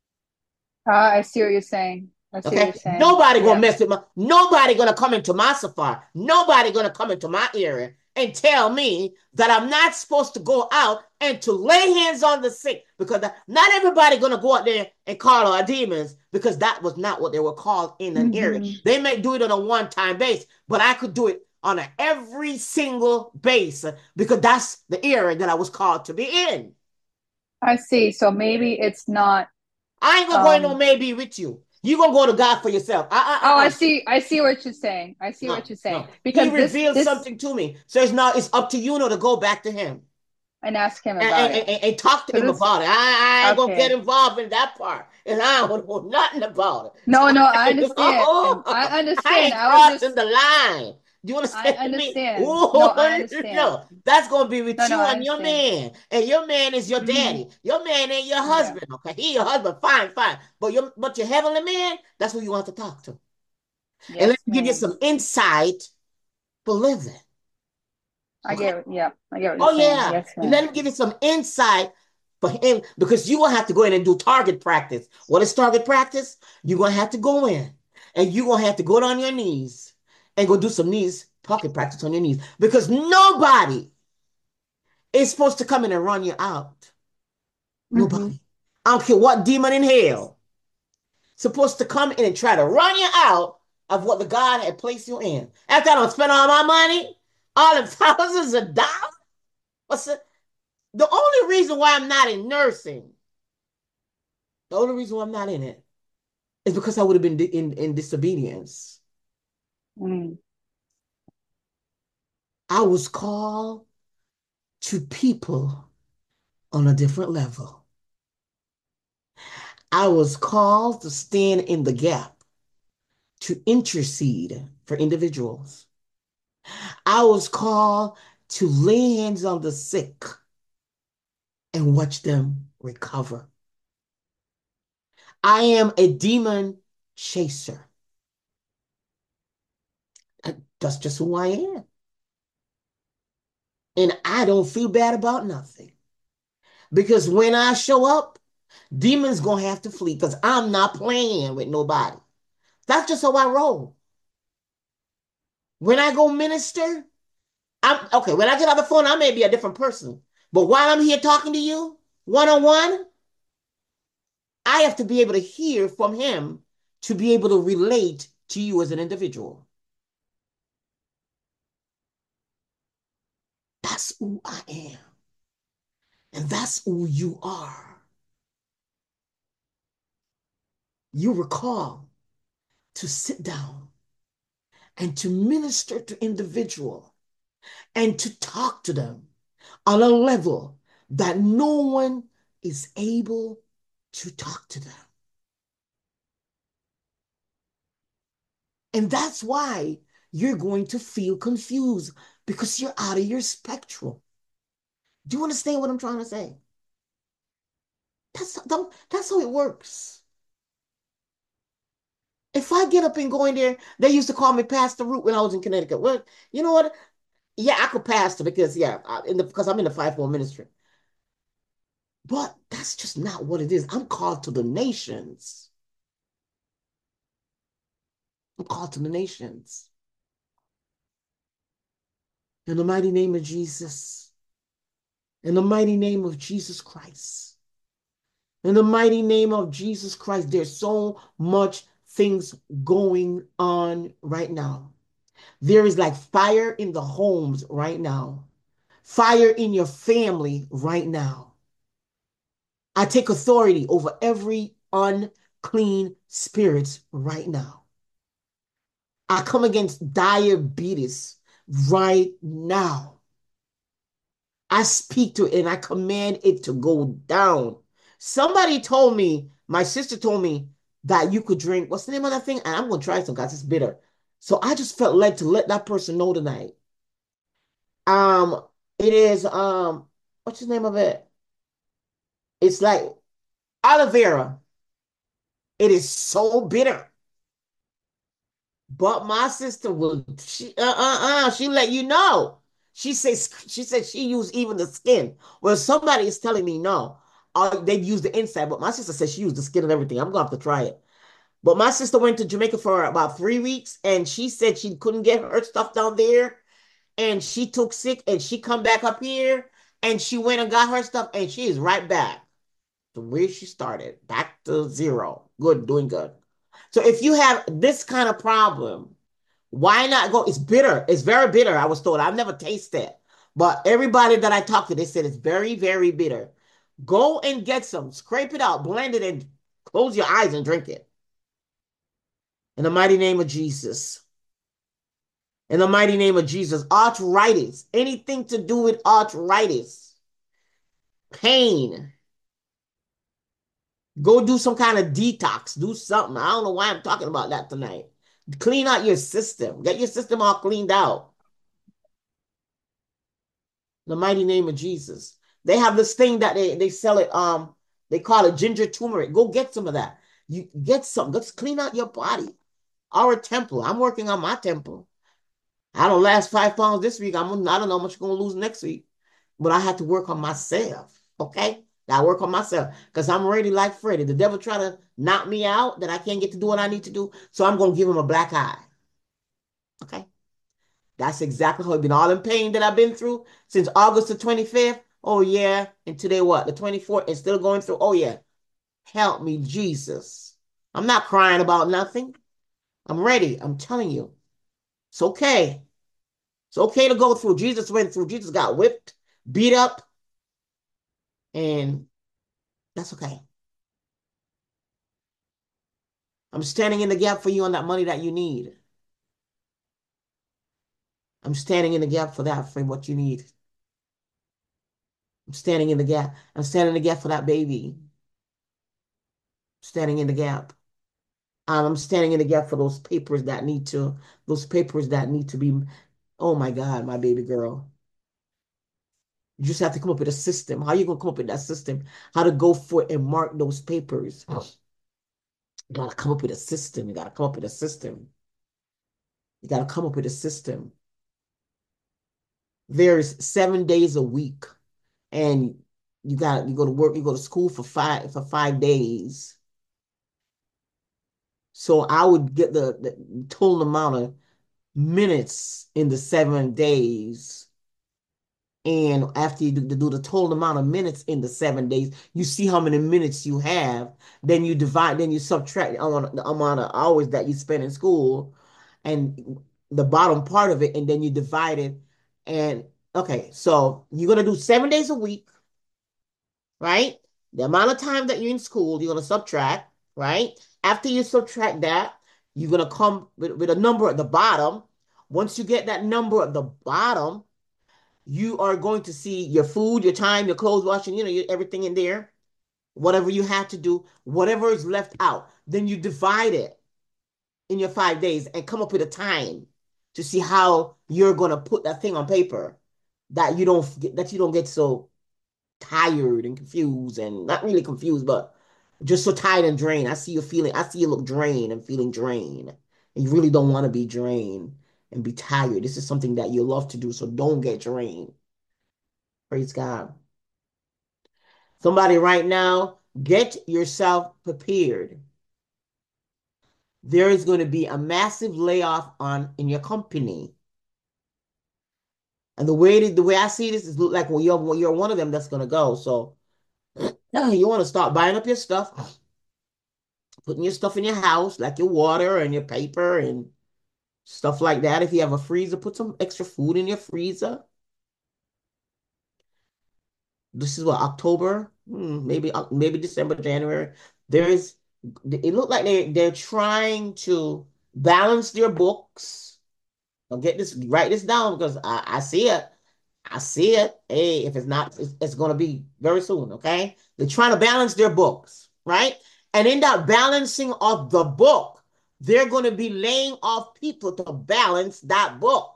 I see what you're saying. I see what you're Okay? saying. Yeah. Nobody gonna come into my safari. Nobody gonna come into my area and tell me that I'm not supposed to go out and to lay hands on the sick because not everybody gonna go out there and call our demons because that was not what they were called in an area. Hmm. They may do it on a one-time base, but I could do it on a every single base because that's the area that I was called to be in. I see. So maybe it's not, I ain't gonna go in no um, maybe with you. You gonna go to God for yourself. oh, I see what you're saying. I see what No, you're saying. no. He Because revealed this, something to me. So it's up to you now to go back to him and ask him and, about and, it. and, and talk to him Because about it. I ain't gonna get okay. involved in that part. And I don't know nothing about it. So No, no, I understand. I I understand. ain't I was crossing just, the line. Do you I understand me? understand. No, I Oh understand. no. That's gonna be with No, no, you I and your understand. man. And your man is your Hmm. daddy. Your man ain't your Yeah. husband. Okay. He your husband. Fine, fine. But your heavenly man, that's who you want to talk to. And let Yes, me give you ma'am. some insight for living. Okay. Yeah, I get what you're Oh saying. yeah. Yes, ma'am. Let him give you some insight for him because you're gonna have to go in and do target practice. What is target practice? You're gonna have to go in and you're gonna have to go down your knees and go do some knees target practice on your knees because nobody is supposed to come in and run you out. Hmm. Nobody. I don't care what demon in hell supposed to come in and try to run you out of what the God had placed you in. After I don't spend all my money, all the thousands of dollars. What's the only reason why I'm not in nursing, the only reason why I'm not in it It's because I would have been in disobedience. Mm. I was called to people on a different level. I was called to stand in the gap, to intercede for individuals. I was called to lay hands on the sick and watch them recover. I am a demon chaser. That's just who I am. And I don't feel bad about nothing. Because when I show up, demons gonna have to flee because I'm not playing with nobody. That's just how I roll. When I go minister, I'm okay. When I get on the phone, I may be a different person. But while I'm here talking to you, one on one, I have to be able to hear from him to be able to relate to you as an individual. That's who I am. And that's who you are. You recall to sit down and to minister to individual and to talk to them on a level that no one is able to talk to them. And that's why you're going to feel confused because you're out of your spectrum. Do you understand what I'm trying to say? That's how it works. If I get up and go in there, they used to call me Pastor Root when I was in Connecticut. Well, you know what? Yeah, I could pastor because because I'm in the fivefold ministry. But that's just not what it is. I'm called to the nations. I'm called to the nations. In the mighty name of Jesus. In the mighty name of Jesus Christ. In the mighty name of Jesus Christ, there's so much things going on right now. There is like fire in the homes right now, fire in your family right now. I take authority over every unclean spirits right now. I come against diabetes right now. I speak to it and I command it to go down. Somebody told me, my sister told me that you could drink, what's the name of that thing? And I'm going to try some because it's bitter. So I just felt led to let that person know tonight. Um, it is, what's the name of it? It's like aloe vera. It is so bitter. But my sister will, she let you know. She said she used even the skin. Well, somebody is telling me no. They use the inside, but my sister said she used the skin and everything. I'm gonna have to try it. But my sister went to Jamaica for about 3 weeks, and she said she couldn't get her stuff down there, and she took sick, and she come back up here, and she went and got her stuff, and she is right back to where she started, back to zero. Good, doing good. So if you have this kind of problem, why not go? It's bitter. It's very bitter. I was told. I've never tasted it. But everybody that I talked to, they said it's very, very bitter. Go and get some, scrape it out, blend it, and close your eyes and drink it. In the mighty name of Jesus. In the mighty name of Jesus. Arthritis, anything to do with arthritis, pain. Go do some kind of detox. Do something. I don't know why I'm talking about that tonight. Clean out your system. Get your system all cleaned out. The mighty name of Jesus. They have this thing that they sell it, they call it ginger turmeric. Go get some of that. You get some. Let's clean out your body. Our temple. I'm working on my temple. I don't last 5 pounds this week. I don't know how much I'm gonna lose next week. But I have to work on myself. Okay? I work on myself because I'm ready like Freddy. The devil try to knock me out that I can't get to do what I need to do. So I'm gonna give him a black eye. Okay? That's exactly how I've been all in pain that I've been through since August the 25th. Oh, yeah. And today, what? The 24th and still going through. Oh, yeah. Help me, Jesus. I'm not crying about nothing. I'm ready. I'm telling you. It's okay. It's okay to go through. Jesus went through. Jesus got whipped, beat up, and that's okay. I'm standing in the gap for you on that money that you need. I'm standing in the gap for that, for what you need. I'm standing in the gap. I'm standing in the gap for that baby. Standing in the gap. I'm standing in the gap for those papers that need to be, oh my God, my baby girl. You just have to come up with a system. How you gonna come up with that system? How to go for it and mark those papers? You gotta come up with a system. You gotta come up with a system. You gotta come up with a system. There's 7 days a week, and you go to work, you go to school for 5 days. So I would get the total amount of minutes in the 7 days. And after you do the total amount of minutes in the 7 days, you see how many minutes you have. Then you subtract the amount of hours that you spend in school and the bottom part of it, and then you divide it. And okay, so you're gonna do 7 days a week, right? The amount of time that you're in school, you're gonna subtract, right? After you subtract that, you're gonna come with a number at the bottom. Once you get that number at the bottom, you are going to see your food, your time, your clothes washing, everything in there, whatever you have to do, whatever is left out. Then you divide it in your 5 days and come up with a time to see how you're going to put that thing on paper that you don't get so tired and confused, and not really confused, but just so tired and drained. I see you look drained and feeling drained. And you really don't want to be drained and be tired. This is something that you love to do, so don't get drained. Praise God. Somebody right now, get yourself prepared. There is going to be a massive layoff on in your company. And the way I see this is look like, well, you're one of them that's going to go. So you want to start buying up your stuff, putting your stuff in your house, like your water and your paper and stuff like that. If you have a freezer, put some extra food in your freezer. This is what, October, maybe December, January. There is, it looked like they're trying to balance their books. Now write this down because I see it. I see it. Hey, if it's not, it's going to be very soon. Okay, they're trying to balance their books, right? And in that balancing of the book, they're going to be laying off people to balance that book.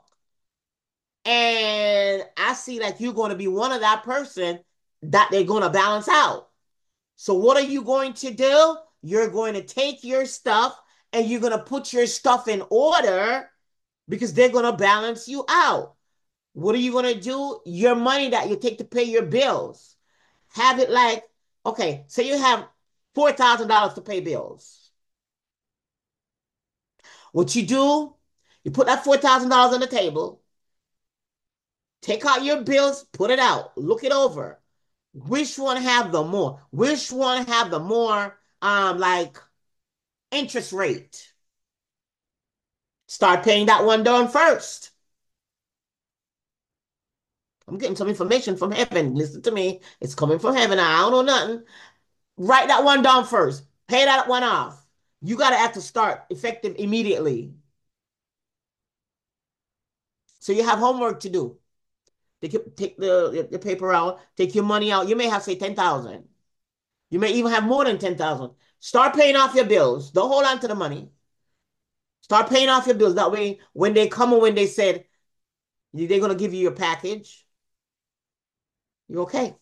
And I see like you're going to be one of that person that they're going to balance out. So what are you going to do? You're going to take your stuff and you're going to put your stuff in order because they're going to balance you out. What are you going to do? Your money that you take to pay your bills, have it like, okay, so you have $4,000 to pay bills. What you do, you put that $4,000 on the table, take out your bills, put it out, look it over. Which one have the more? Which one have the more like interest rate? Start paying that one down first. I'm getting some information from heaven. Listen to me. It's coming from heaven. I don't know nothing. Write that one down first. Pay that one off. You got to have to start effective immediately. So you have homework to do. Take the paper out, take your money out. You may have, say, 10,000. You may even have more than 10,000. Start paying off your bills. Don't hold on to the money. Start paying off your bills. That way, when they come and when they said they're going to give you your package, you're okay.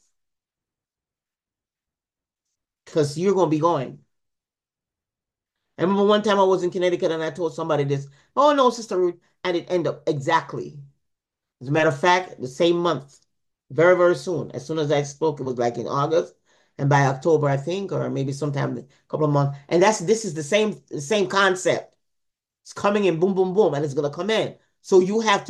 Because you're going to be going. I remember one time I was in Connecticut and I told somebody this. Oh, no, Sister Ruth. And it ended up exactly. As a matter of fact, the same month, very, very soon. As soon as I spoke, it was like in August. And by October, I think, or maybe sometime a couple of months. And this is the same concept. It's coming in boom, boom, boom, and it's gonna come in. So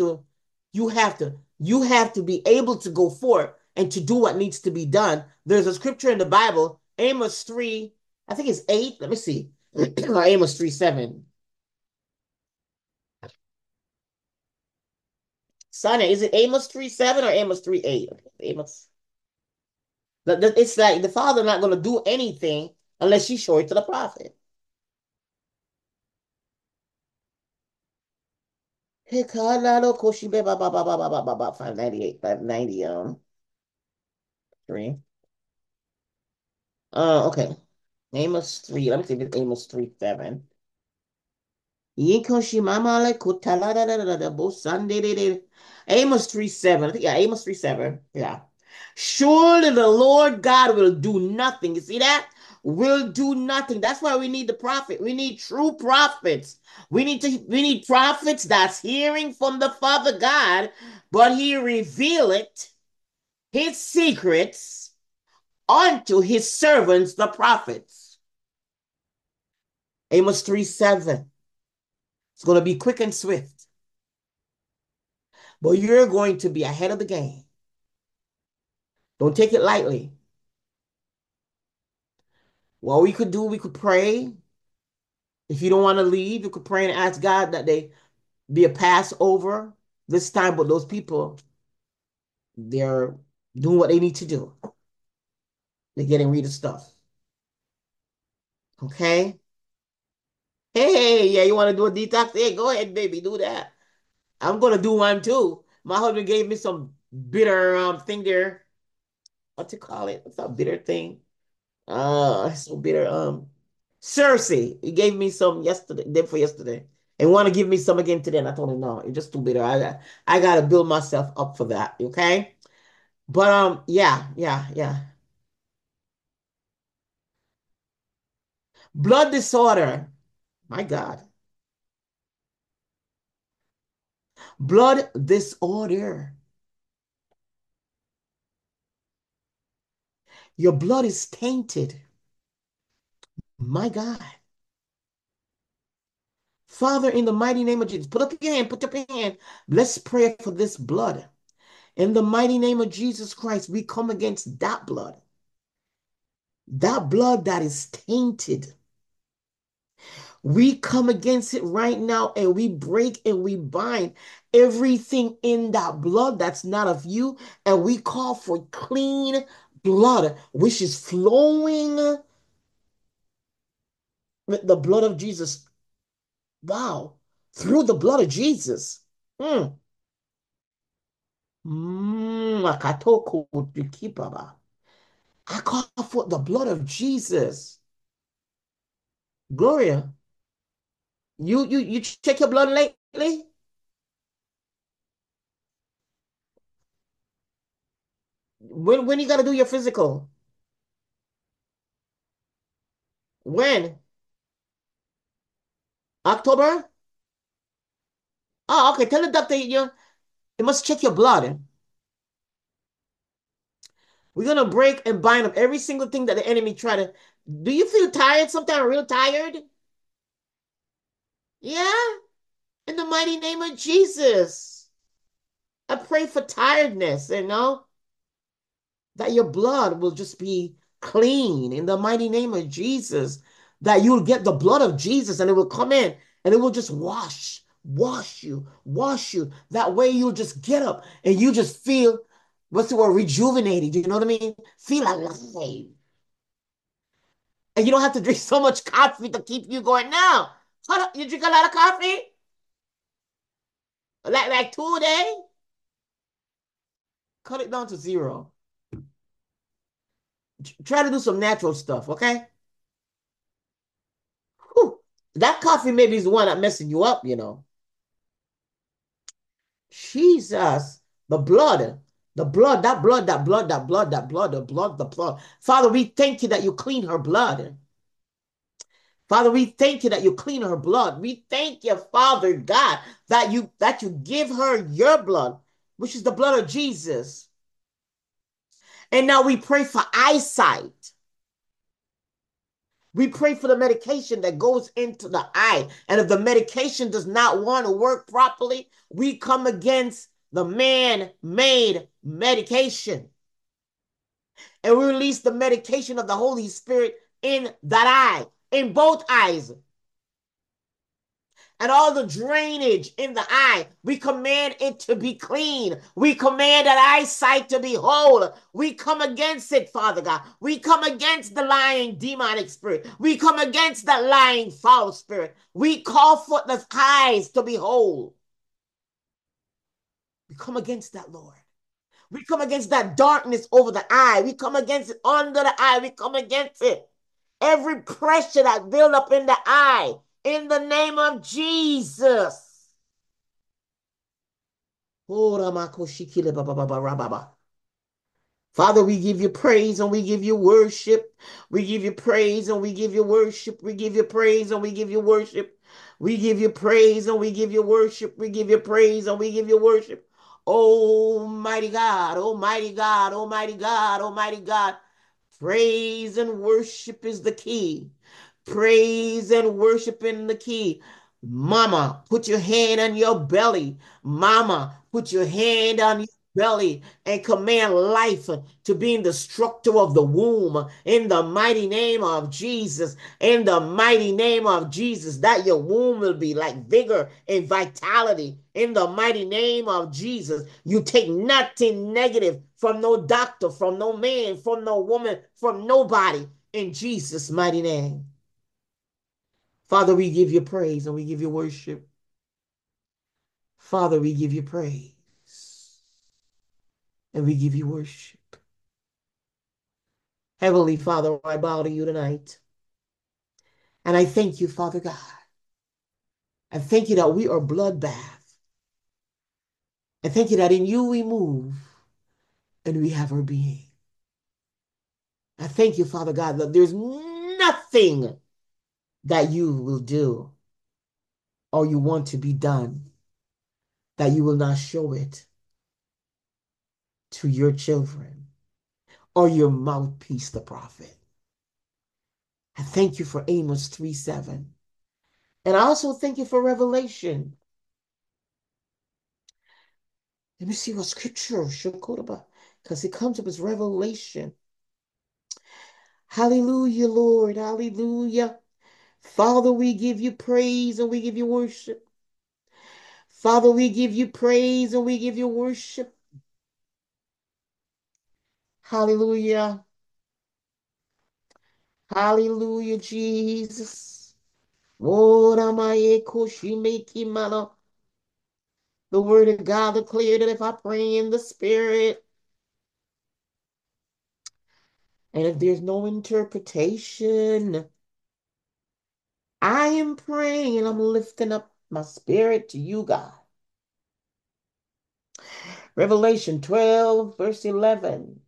you have to be able to go forth and to do what needs to be done. There's a scripture in the Bible, Amos 3, I think it's 8. Let me see. Or Amos 3:7. Sonia, is it Amos 3:7 or Amos 3:8? Amos. It's like the father not gonna do anything unless you show it to the prophet. Hikalalo Koshibe ba ba ba ba ba ba ba ba 598, 590, 3. Okay. Amos 3. Let me see if it's Amos 3, 7. Yinkoshi mama le kutala da da da da da bo Sunday de de. Amos 3, 7. I think, yeah, Amos 3, 7. Yeah. Surely the Lord God will do nothing. You see that? Will do nothing. That's why we need the prophet. We need true prophets. We need prophets that's hearing from the Father God, but he reveal it, his secrets, unto his servants, the prophets. Amos 3, 7. It's going to be quick and swift, but you're going to be ahead of the game. Don't take it lightly. What we could do, we could pray. If you don't want to leave, you could pray and ask God that they be a Passover this time, but those people, they're doing what they need to do. They're getting rid of stuff. Okay? Hey, yeah, you want to do a detox? Hey, go ahead, baby, do that. I'm gonna do one too. My husband gave me some bitter thing there. What to call it? What's that bitter thing? So bitter. Cersei. He gave me some yesterday, day for yesterday, and want to give me some again today. And I told him no, it's just too bitter. I gotta build myself up for that. Okay. But yeah, yeah, yeah. Blood disorder. My God. Blood disorder. Your blood is tainted. My God. Father, in the mighty name of Jesus, put up your hand, put up your hand. Let's pray for this blood. In the mighty name of Jesus Christ, we come against that blood. That blood that is tainted. We come against it right now and we break and we bind everything in that blood that's not of you. And we call for clean blood, which is flowing with the blood of Jesus. Wow. Through the blood of Jesus. Mm. Akatoko tukipaba. I call for the blood of Jesus. Gloria, you check your blood lately? When you gotta do your physical? When? October? Oh, okay. Tell the doctor you must check your blood. We're gonna break and bind up every single thing that the enemy try to. Do you feel tired? Sometimes real tired? Yeah? In the mighty name of Jesus. I pray for tiredness, that your blood will just be clean in the mighty name of Jesus, that you'll get the blood of Jesus and it will come in and it will just wash you, wash you. That way you'll just get up and you just feel, what's the word, rejuvenated. You know what I mean? Feel alive. And you don't have to drink so much coffee to keep you going. Now, hold up, you drink a lot of coffee? Like 2 a day? Cut it down to zero. Try to do some natural stuff, okay? Whew. That coffee maybe is the one that messing you up. Jesus, the blood, that blood, that blood, that blood, that blood, the blood, the blood. Father, we thank you that you clean her blood. Father, we thank you that you clean her blood. We thank you, Father God, that you give her your blood, which is the blood of Jesus. And now we pray for eyesight. We pray for the medication that goes into the eye. And if the medication does not want to work properly, we come against the man-made medication. And we release the medication of the Holy Spirit in that eye, in both eyes. And all the drainage in the eye, we command it to be clean. We command that eyesight to be whole. We come against it, Father God. We come against the lying demonic spirit. We come against that lying foul spirit. We call for the eyes to be whole. We come against that, Lord. We come against that darkness over the eye. We come against it under the eye. We come against it. Every pressure that build up in the eye, in the name of Jesus. Father, we give you praise and we give you worship. We give you praise and we give you worship. We give you praise and we give you worship. We give you praise and we give you worship. We give you praise and we give you worship. Almighty God, Almighty God, Almighty God, Almighty God. Praise and worship is the key. Praise and worship in the key. Mama, put your hand on your belly. Mama, put your hand on your belly and command life to be in the structure of the womb in the mighty name of Jesus. In the mighty name of Jesus, that your womb will be like vigor and vitality. In the mighty name of Jesus, you take nothing negative from no doctor, from no man, from no woman, from nobody. In Jesus' mighty name. Father, we give you praise and we give you worship. Father, we give you praise and we give you worship. Heavenly Father, I bow to you tonight. And I thank you, Father God. I thank you that we are bloodbath. I thank you that in you we move and we have our being. I thank you, Father God, that there's nothing that you will do or you want to be done that you will not show it to your children or your mouthpiece, the prophet. I thank you for Amos 3:7. And I also thank you for Revelation. Let me see what scripture should quote about, because it comes up as revelation. Hallelujah, Lord. Hallelujah. Father, we give you praise and we give you worship. Father, we give you praise and we give you worship. Hallelujah. Hallelujah, Jesus. Lord, the word of God declared that if I pray in the spirit, and if there's no interpretation, I am praying and I'm lifting up my spirit to you, God. Revelation 12, verse 11.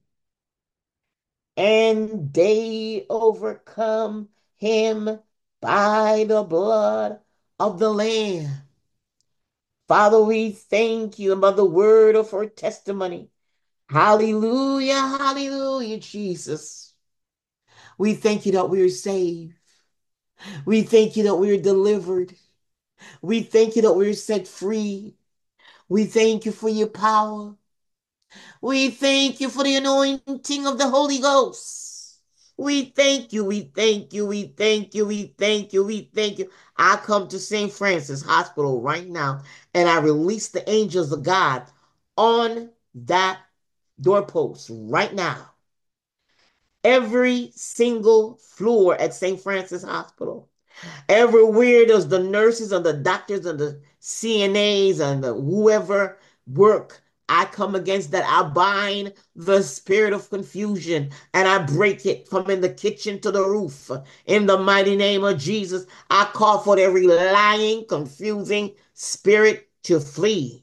And they overcome him by the blood of the Lamb. Father, we thank you about the word of our testimony. Hallelujah, hallelujah, Jesus. We thank you that we are saved. We thank you that we are delivered. We thank you that we're set free. We thank you for your power. We thank you for the anointing of the Holy Ghost. We thank you, we thank you, we thank you, we thank you, we thank you. I come to St. Francis Hospital right now and I release the angels of God on that doorpost right now. Every single floor at St. Francis Hospital. Everywhere there's the nurses and the doctors and the CNAs and the whoever work, I come against that. I bind the spirit of confusion and I break it from in the kitchen to the roof. In the mighty name of Jesus, I call for every lying, confusing spirit to flee.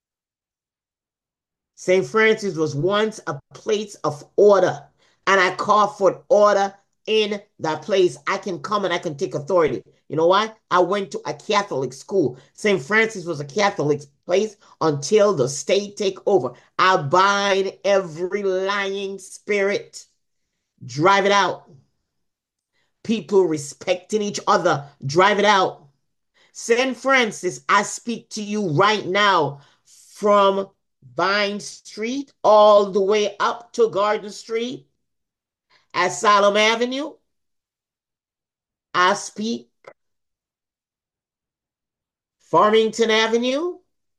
St. Francis was once a place of order, and I call for order in that place. I can come and I can take authority. You know why? I went to a Catholic school. St. Francis was a Catholic place until the state take over. I bind every lying spirit. Drive it out. People respecting each other. Drive it out. St. Francis, I speak to you right now from Vine Street all the way up to Garden Street, Asylum Avenue. I speak Farmington Avenue,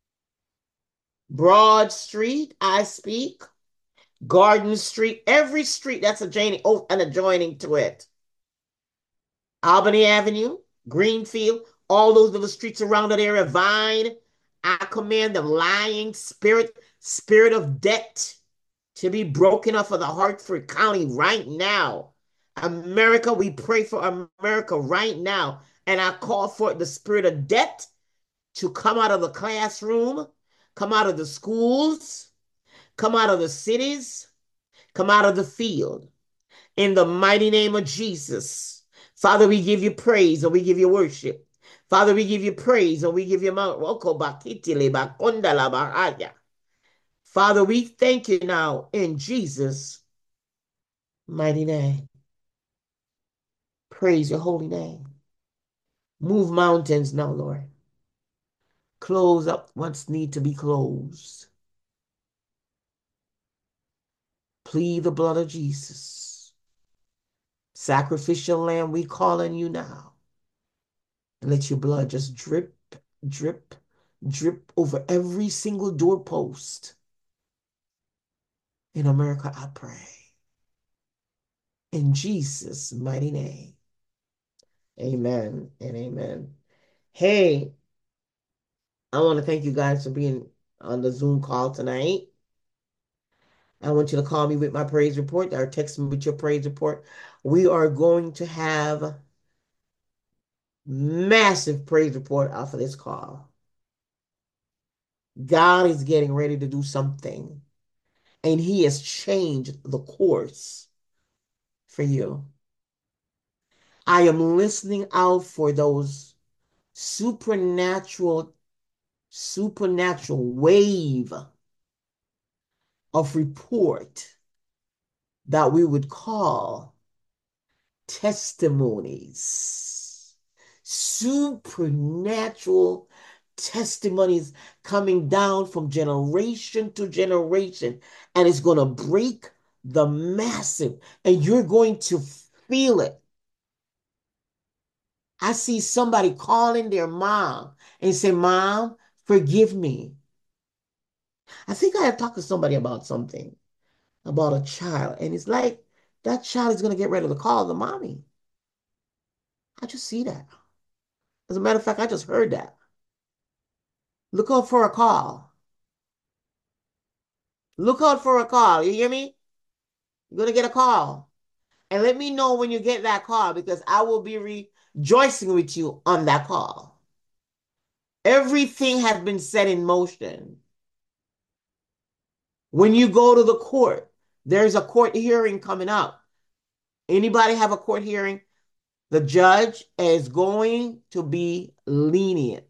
Broad Street. I speak Garden Street, every street that's adjoining, oh, and adjoining to it. Albany Avenue, Greenfield, all those little streets around that area, Vine. I command the lying spirit, spirit of debt to be broken off of the Hartford County right now. America, we pray for America right now. And I call for the spirit of debt to come out of the classroom, come out of the schools, come out of the cities, come out of the field. In the mighty name of Jesus. Father, we give you praise and we give you worship. Father, we give you praise and we give you Father, we thank you now in Jesus' mighty name. Praise your holy name. Move mountains now, Lord. Close up what's need to be closed. Plead the blood of Jesus. Sacrificial lamb, we call on you now. And let your blood just drip, drip, drip over every single doorpost. In America, I pray. In Jesus' mighty name. Amen and amen. Hey, I want to thank you guys for being on the Zoom call tonight. I want you to call me with my praise report or text me with your praise report. We are going to have massive praise report off of this call. God is getting ready to do something, and He has changed the course for you. I am listening out for those supernatural wave of report that we would call testimonies. Supernatural testimonies coming down from generation to generation, and it's going to break the massive, and you're going to feel it. I see somebody calling their mom and say, Mom, forgive me. I think I had talked to somebody about something, about a child, and it's like that child is going to get ready to call the mommy. I just see that. As a matter of fact, I just heard that. Look out for a call. Look out for a call. You hear me? You're going to get a call. And let me know when you get that call because I will be rejoicing with you on that call. Everything has been set in motion. When you go to the court, there's a court hearing coming up. Anybody have a court hearing? The judge is going to be lenient.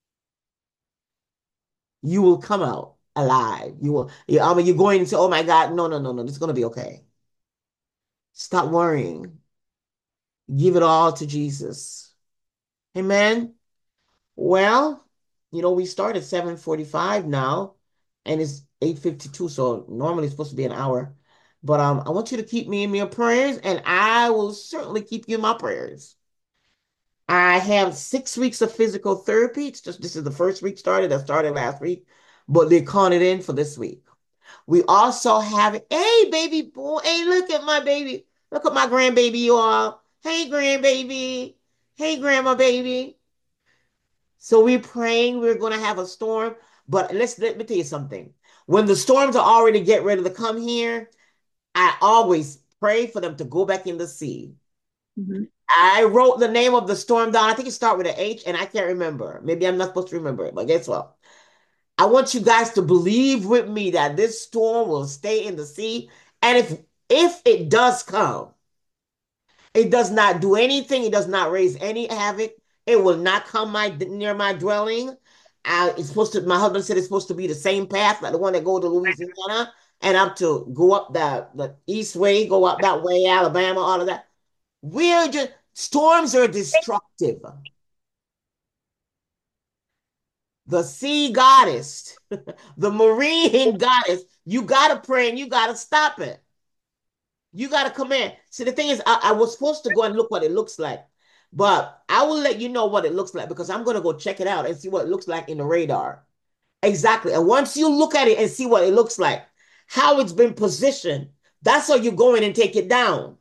You will come out alive. You will, I mean, you're going to say, oh my God, no, no, no, no, it's going to be okay. Stop worrying. Give it all to Jesus. Amen. Well, we start at 7:45 now, and it's 8:52, so normally it's supposed to be an hour. But I want you to keep me in your prayers, and I will certainly keep you in my prayers. I have 6 weeks of physical therapy. It's just this is the first week started. That started last week, but they're calling it in for this week. We also have, hey, baby boy, hey, look at my baby. Look at my grandbaby, you all. Hey, grandbaby. Hey, grandma baby. So we're praying we're going to have a storm, but let me tell you something. When the storms are already getting ready to come here, I always pray for them to go back in the sea. Mm-hmm. I wrote the name of the storm down. I think it started with an H, and I can't remember. Maybe I'm not supposed to remember it, but guess what? I want you guys to believe with me that this storm will stay in the sea. And if it does come, it does not do anything. It does not raise any havoc. It will not come near my dwelling. It's supposed to. My husband said it's supposed to be the same path, like the one that go to Louisiana and up to go up the east way, go up that way, Alabama, all of that. We're just storms are destructive. The sea goddess, the marine goddess, you gotta pray and you gotta stop it. You gotta come in. See, the thing is, I was supposed to go and look what it looks like, but I will let you know what it looks like because I'm gonna go check it out and see what it looks like in the radar. Exactly. And once you look at it and see what it looks like, how it's been positioned, that's how you go in and take it down.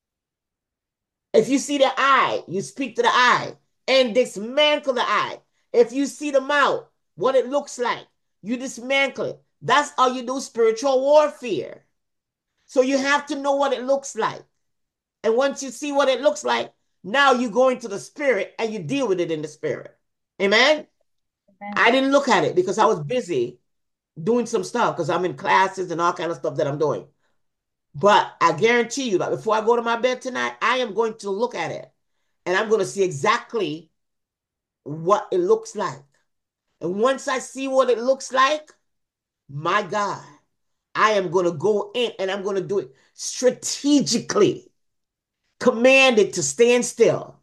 If you see the eye, you speak to the eye and dismantle the eye. If you see the mouth, what it looks like. You dismantle it. That's how you do spiritual warfare. So you have to know what it looks like. And once you see what it looks like, now you go into the spirit and you deal with it in the spirit. Amen. I Amen. didn't look at it because I was busy doing some stuff because I'm in classes and all kind of stuff that I'm doing. But I guarantee you that before I go to my bed tonight, I am going to look at it and I'm going to see exactly what it looks like. And once I see what it looks like, my God, I am going to go in and I'm going to do it strategically. Command it to stand still.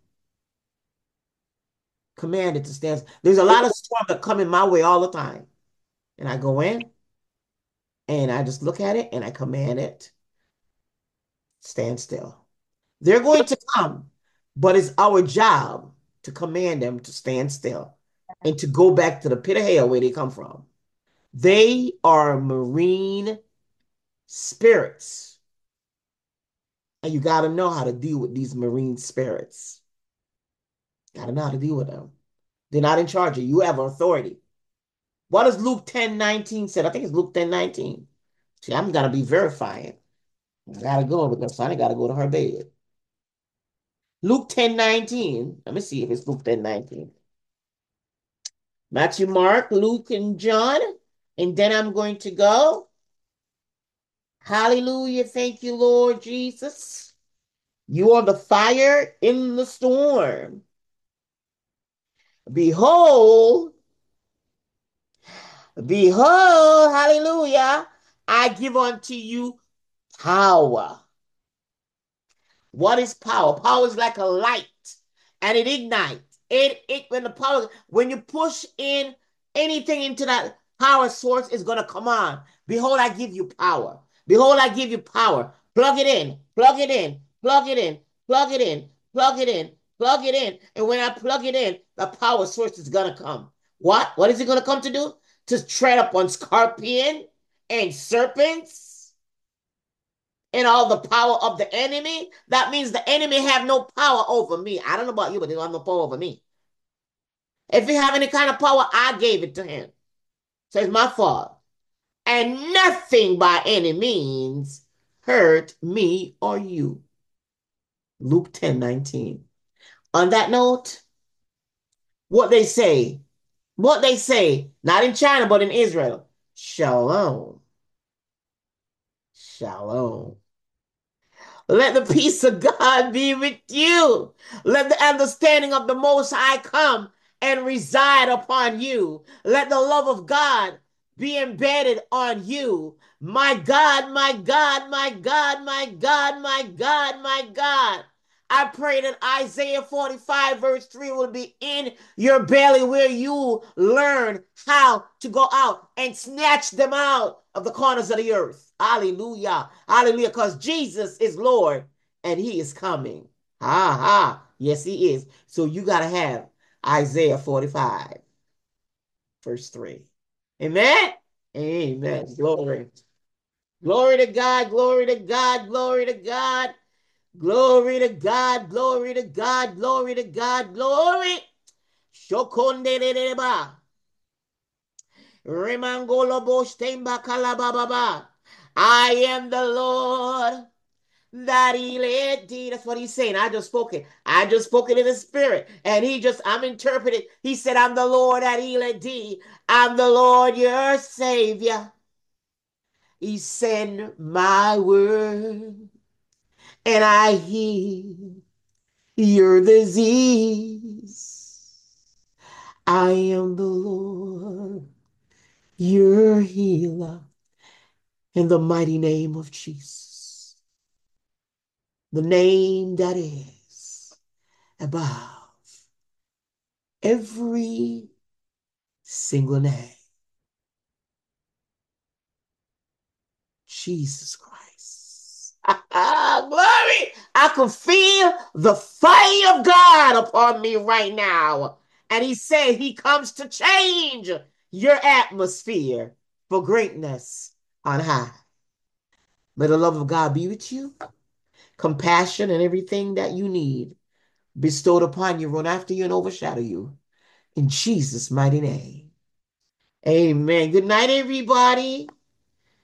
Command it to stand. There's a lot of storms that come in my way all the time. And I go in and I just look at it and I command it, stand still. They're going to come, but it's our job to command them to stand still and to go back to the pit of hell where they come from. They are marine spirits, and you got to know how to deal with these marine spirits. Got to know how to deal with them. They're not in charge of you. You have authority. What does Luke 10:19 said? I think it's Luke 10:19. See, I'm gonna be verifying. I gotta go because Sonny gotta go to her bed. Luke 10:19. Let me see if it's Luke 10:19. Matthew, Mark, Luke, and John. And then I'm going to go. Hallelujah. Thank you, Lord Jesus. You are the fire in the storm. Behold, behold, hallelujah. I give unto you power. What is power? Power is like a light and it ignites. It when the power when you push in anything into that power source is gonna come on. Behold, I give you power. Behold, I give you power. Plug it in, plug it in, plug it in, plug it in, plug it in, plug it in. And when I plug it in, the power source is gonna come. What? What is it gonna come to do? To tread upon scorpion and serpents and all the power of the enemy. That means the enemy have no power over me. I don't know about you, but they don't have no power over me. If he have any kind of power, I gave it to him. So it's my fault. And nothing by any means hurt me or you. Luke 10:19. On that note, what they say, not in China, but in Israel, shalom, shalom. Let the peace of God be with you. Let the understanding of the Most High come and reside upon you. Let the love of God be embedded on you. My God, my God, my God, my God, my God, my God. I pray that Isaiah 45, verse 3 will be in your belly where you learn how to go out and snatch them out of the corners of the earth. Hallelujah. Hallelujah. Because Jesus is Lord and he is coming. Ha ha. Yes, he is. So you got to have Isaiah 45, verse 3. Amen. Amen. Glory. Glory to God. Glory to God. Glory to God. Glory to God. Glory to God. Glory to God. Glory. Shokonde de ba. Remangolo boshtemba kalababa. I am the Lord that he led thee. That's what he's saying. I just spoke it. I just spoke it in the spirit. And I'm interpreting. He said, I'm the Lord that he led thee. I'm the Lord your Savior. He sent my word and I heal your disease. I am the Lord, your healer, in the mighty name of Jesus. The name that is above every single name. Jesus Christ. Glory. I can feel the fire of God upon me right now. And he said he comes to change your atmosphere for greatness on high. May the love of God be with you, compassion and everything that you need bestowed upon you, run after you and overshadow you. In Jesus' mighty name. Amen. Good night, everybody.